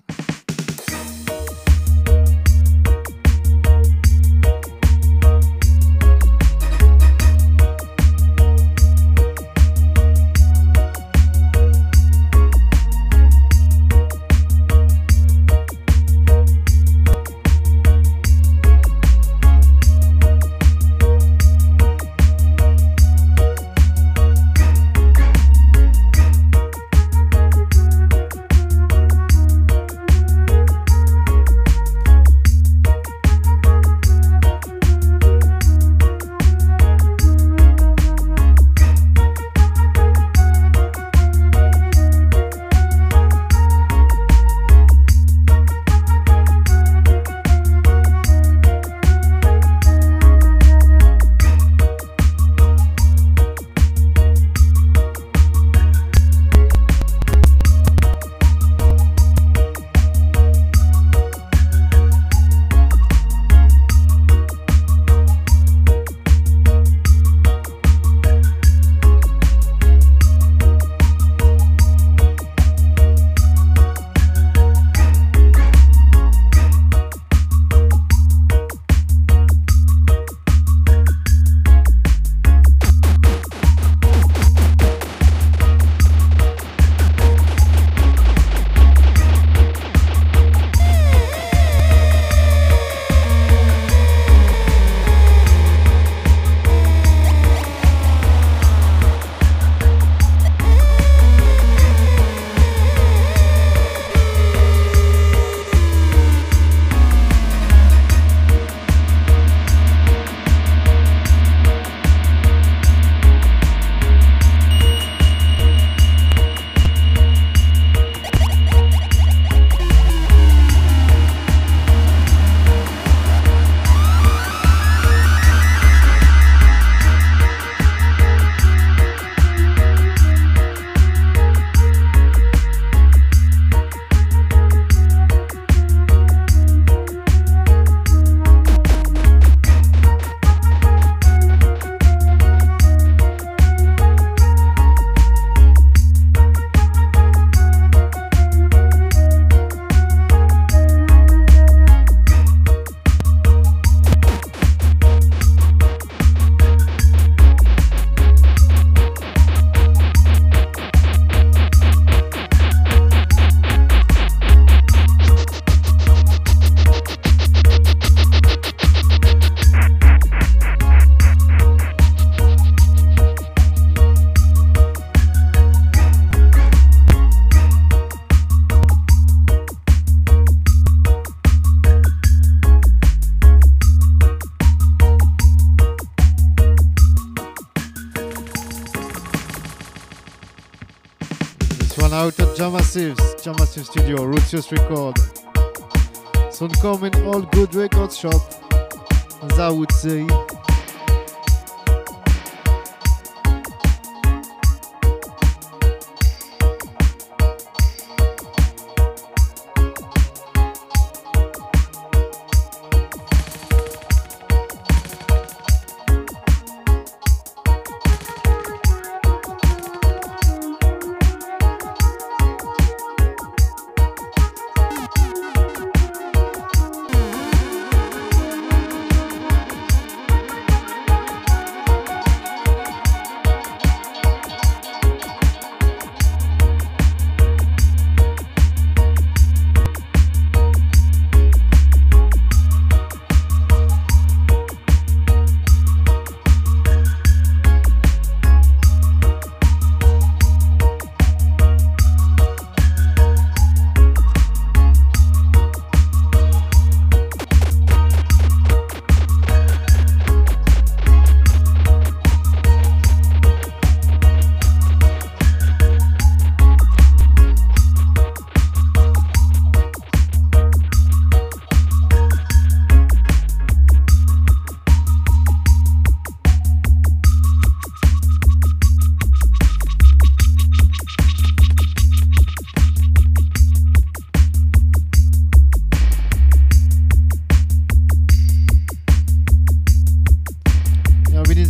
Out at Jah Massive Studio, Roots Youths Record. Soon come in all good record shop, as I would say.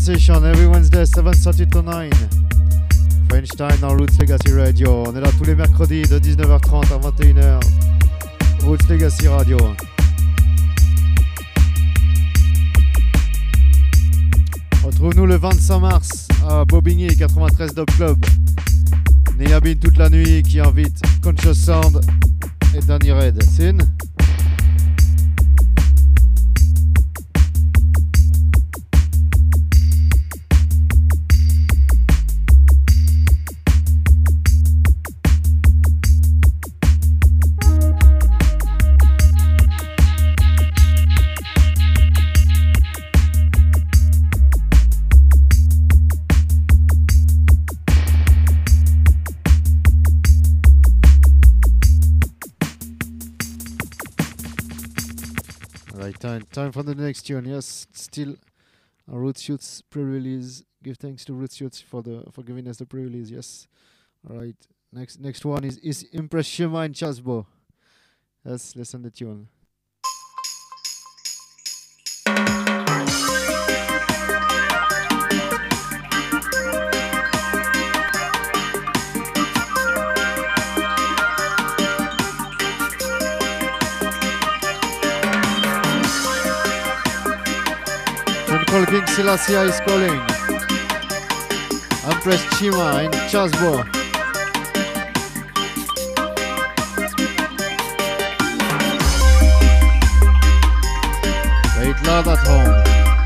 Session every Wednesday 7:30 to 9 French time dans Roots Legacy Radio. On est là tous les mercredis de 19h30 à 21h. Roots Legacy Radio. Retrouve-nous le 25 mars à Bobigny 93 Dub Club. Niabin toute la nuit qui invite Conscious Sound et Danny Red. Sin. Time for the next tune. Yes, still a Roots Shoots pre-release. Give thanks to Roots Shoots for giving us the pre-release. Yes. All right. Next one is Impress Shima and Chasbo. Let's listen to the tune. King Selassie is calling. Empress Chima in Chasbo. Play it loud at home.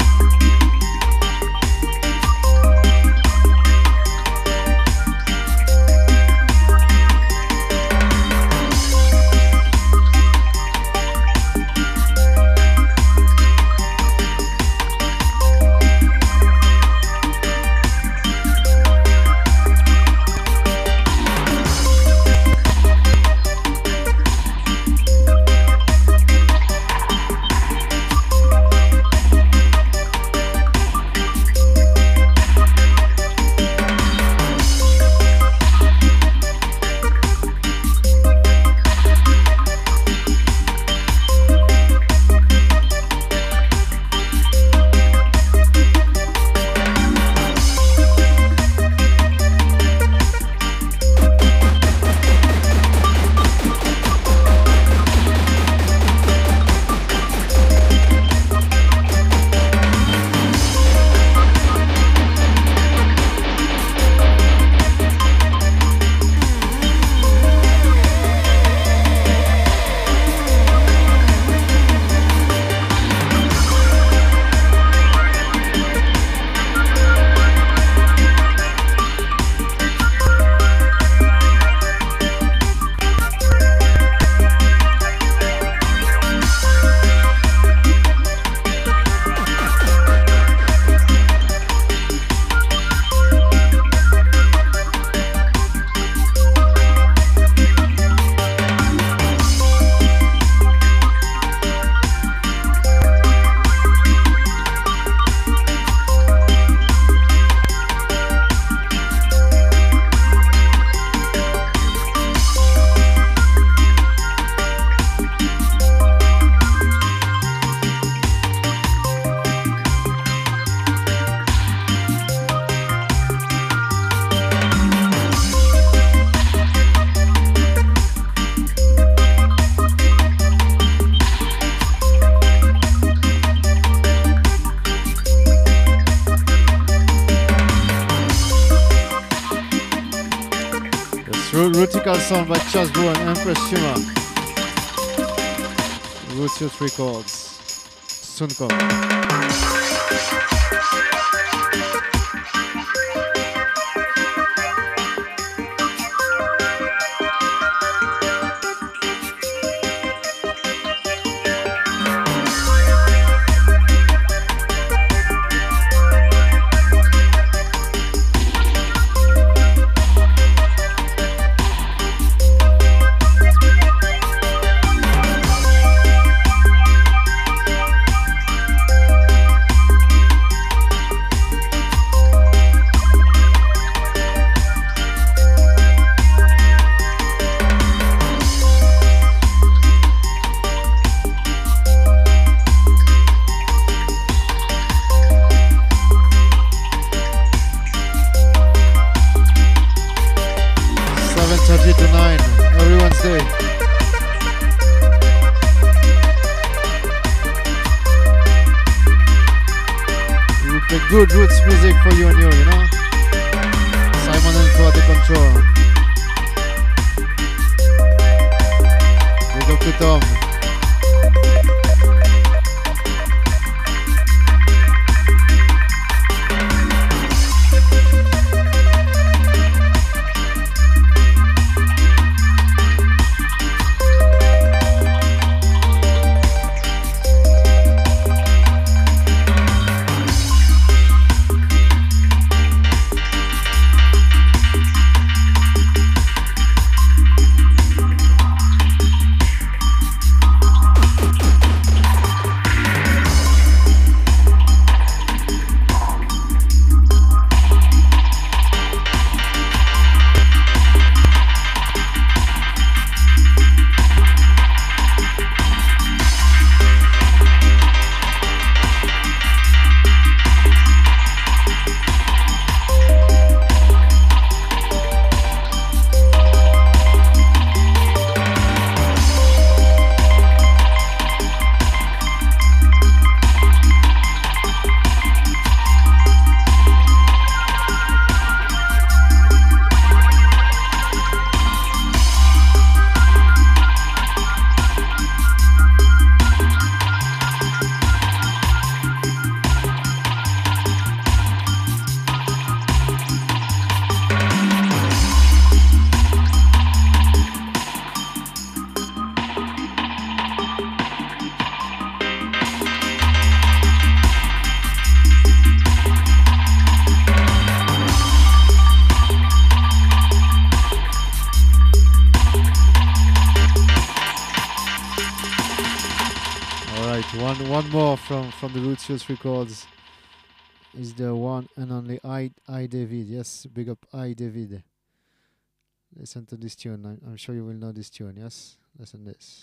Rootical Sound by Chasbo and Empress Shima. Roots Youth Records. Soon come. Thursday. We play good roots music for you and you know? Simon and for the control. Big up to Tom. One more from the Roots Records is the one and only I David. Yes, big up I David. Listen to this tune. I'm sure you will know this tune. Yes, listen to this.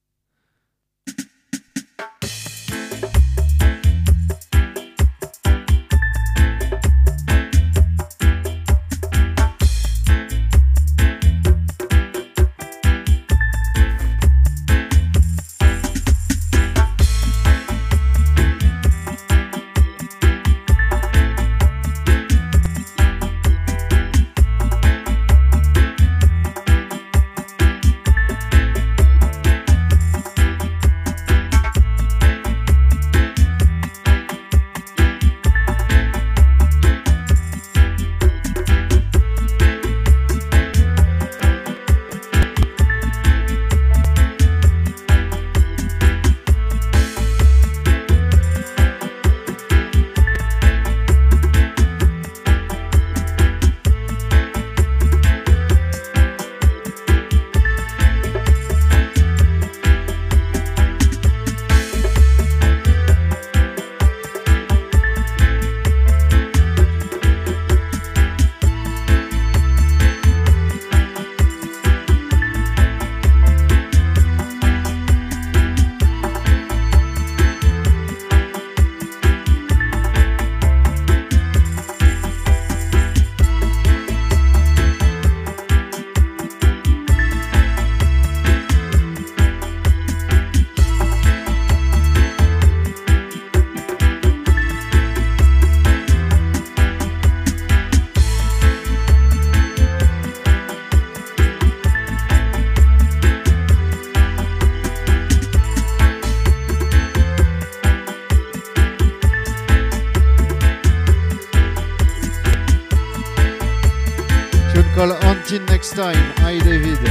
Until next time, I David.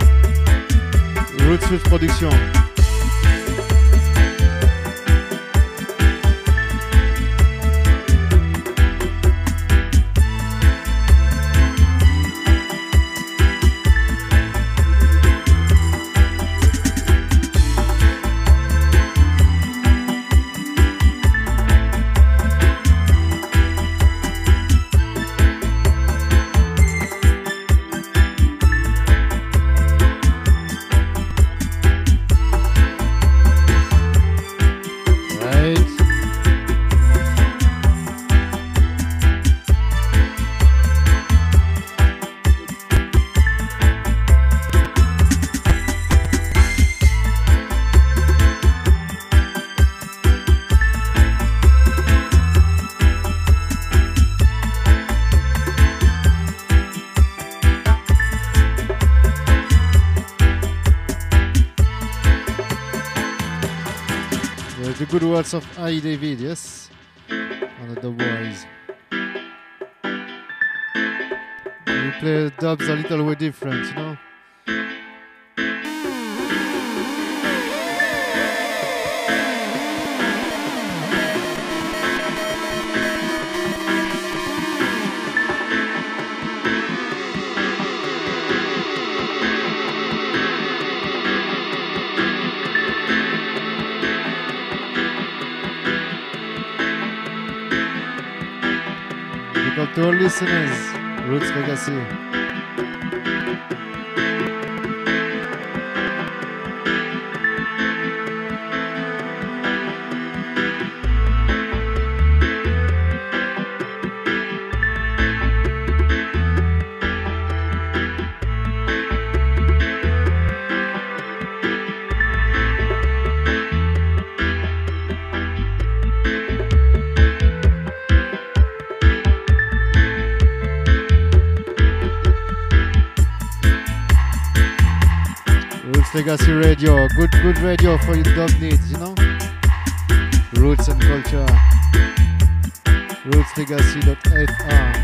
Roots Production. good words of I. David, yes? On the Dubwise. We play dubs a little way different, you know? To all listeners, Roots Legacy. Legacy Radio, good radio for your dub needs, you know? Roots and culture. Rootslegacy.fr.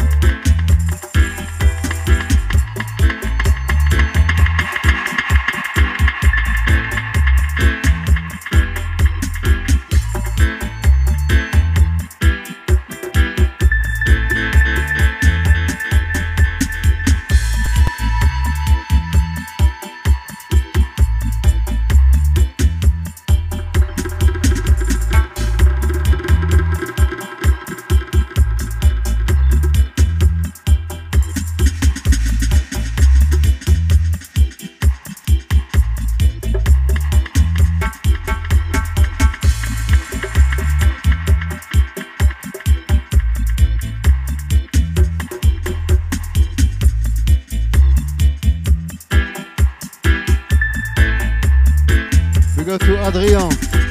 To Adrien.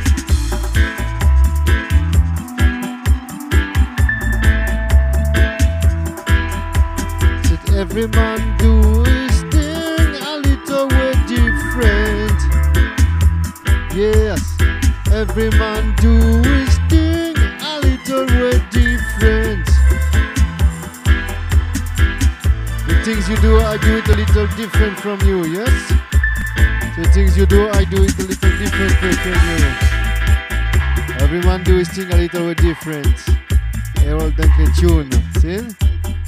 Said every man do his thing a little way different. Yes, every man do his thing a little way different. The things you do, I do it a little different from you, yes? The things you do, I do it a little different from you. Everyone do his thing a little bit different. Harold Dunkley tune, see?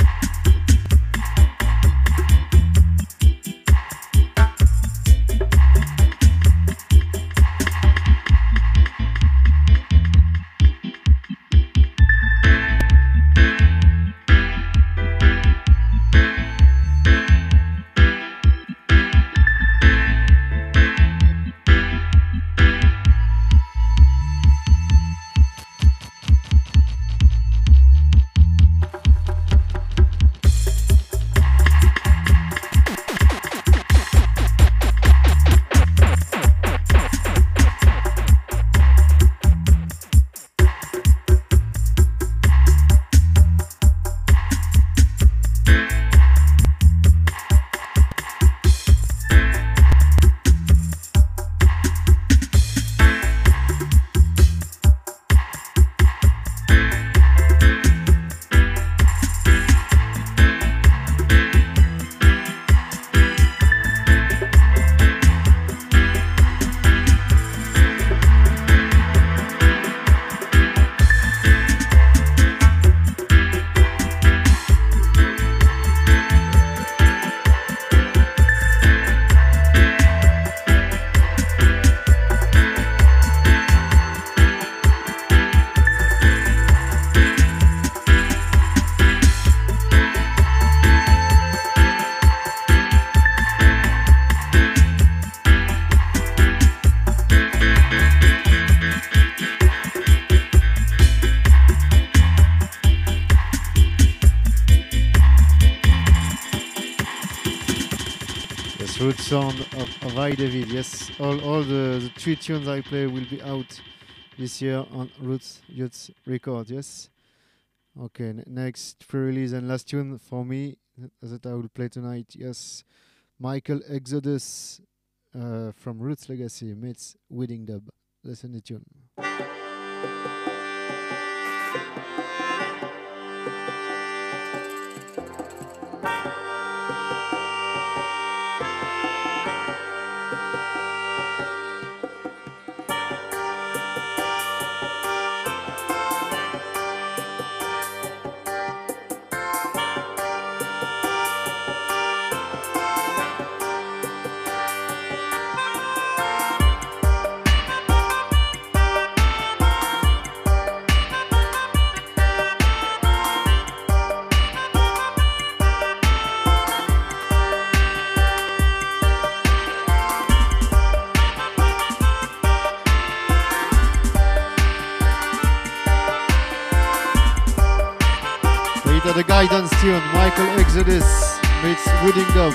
Root sound of I. David. Yes, all the 3 tunes I play will be out this year on Roots Youth Record. Yes. Okay, next pre-release and last tune for me that I will play tonight. Yes, Michael Exodus from Roots Legacy meets Wedding Dub Listen to the tune. The Guidance tune, Michael Exodus meets Wooding Dove.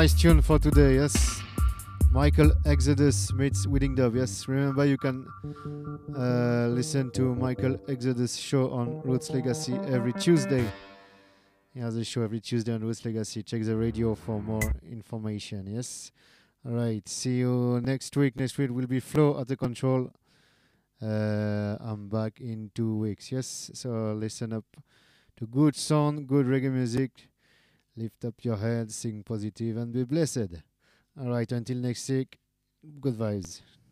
nice tune for today, yes. Michael Exodus meets Wedding Dove, yes. Remember, you can listen to Michael Exodus show on Roots Legacy every Tuesday. He has a show every Tuesday on Roots Legacy. Check the radio for more information, yes. All right, see you next week. Next week will be Flo at the control. I'm back in 2 weeks, yes. So listen up to good sound, good reggae music. Lift up your head, sing positive, and be blessed. All right, until next week, good vibes.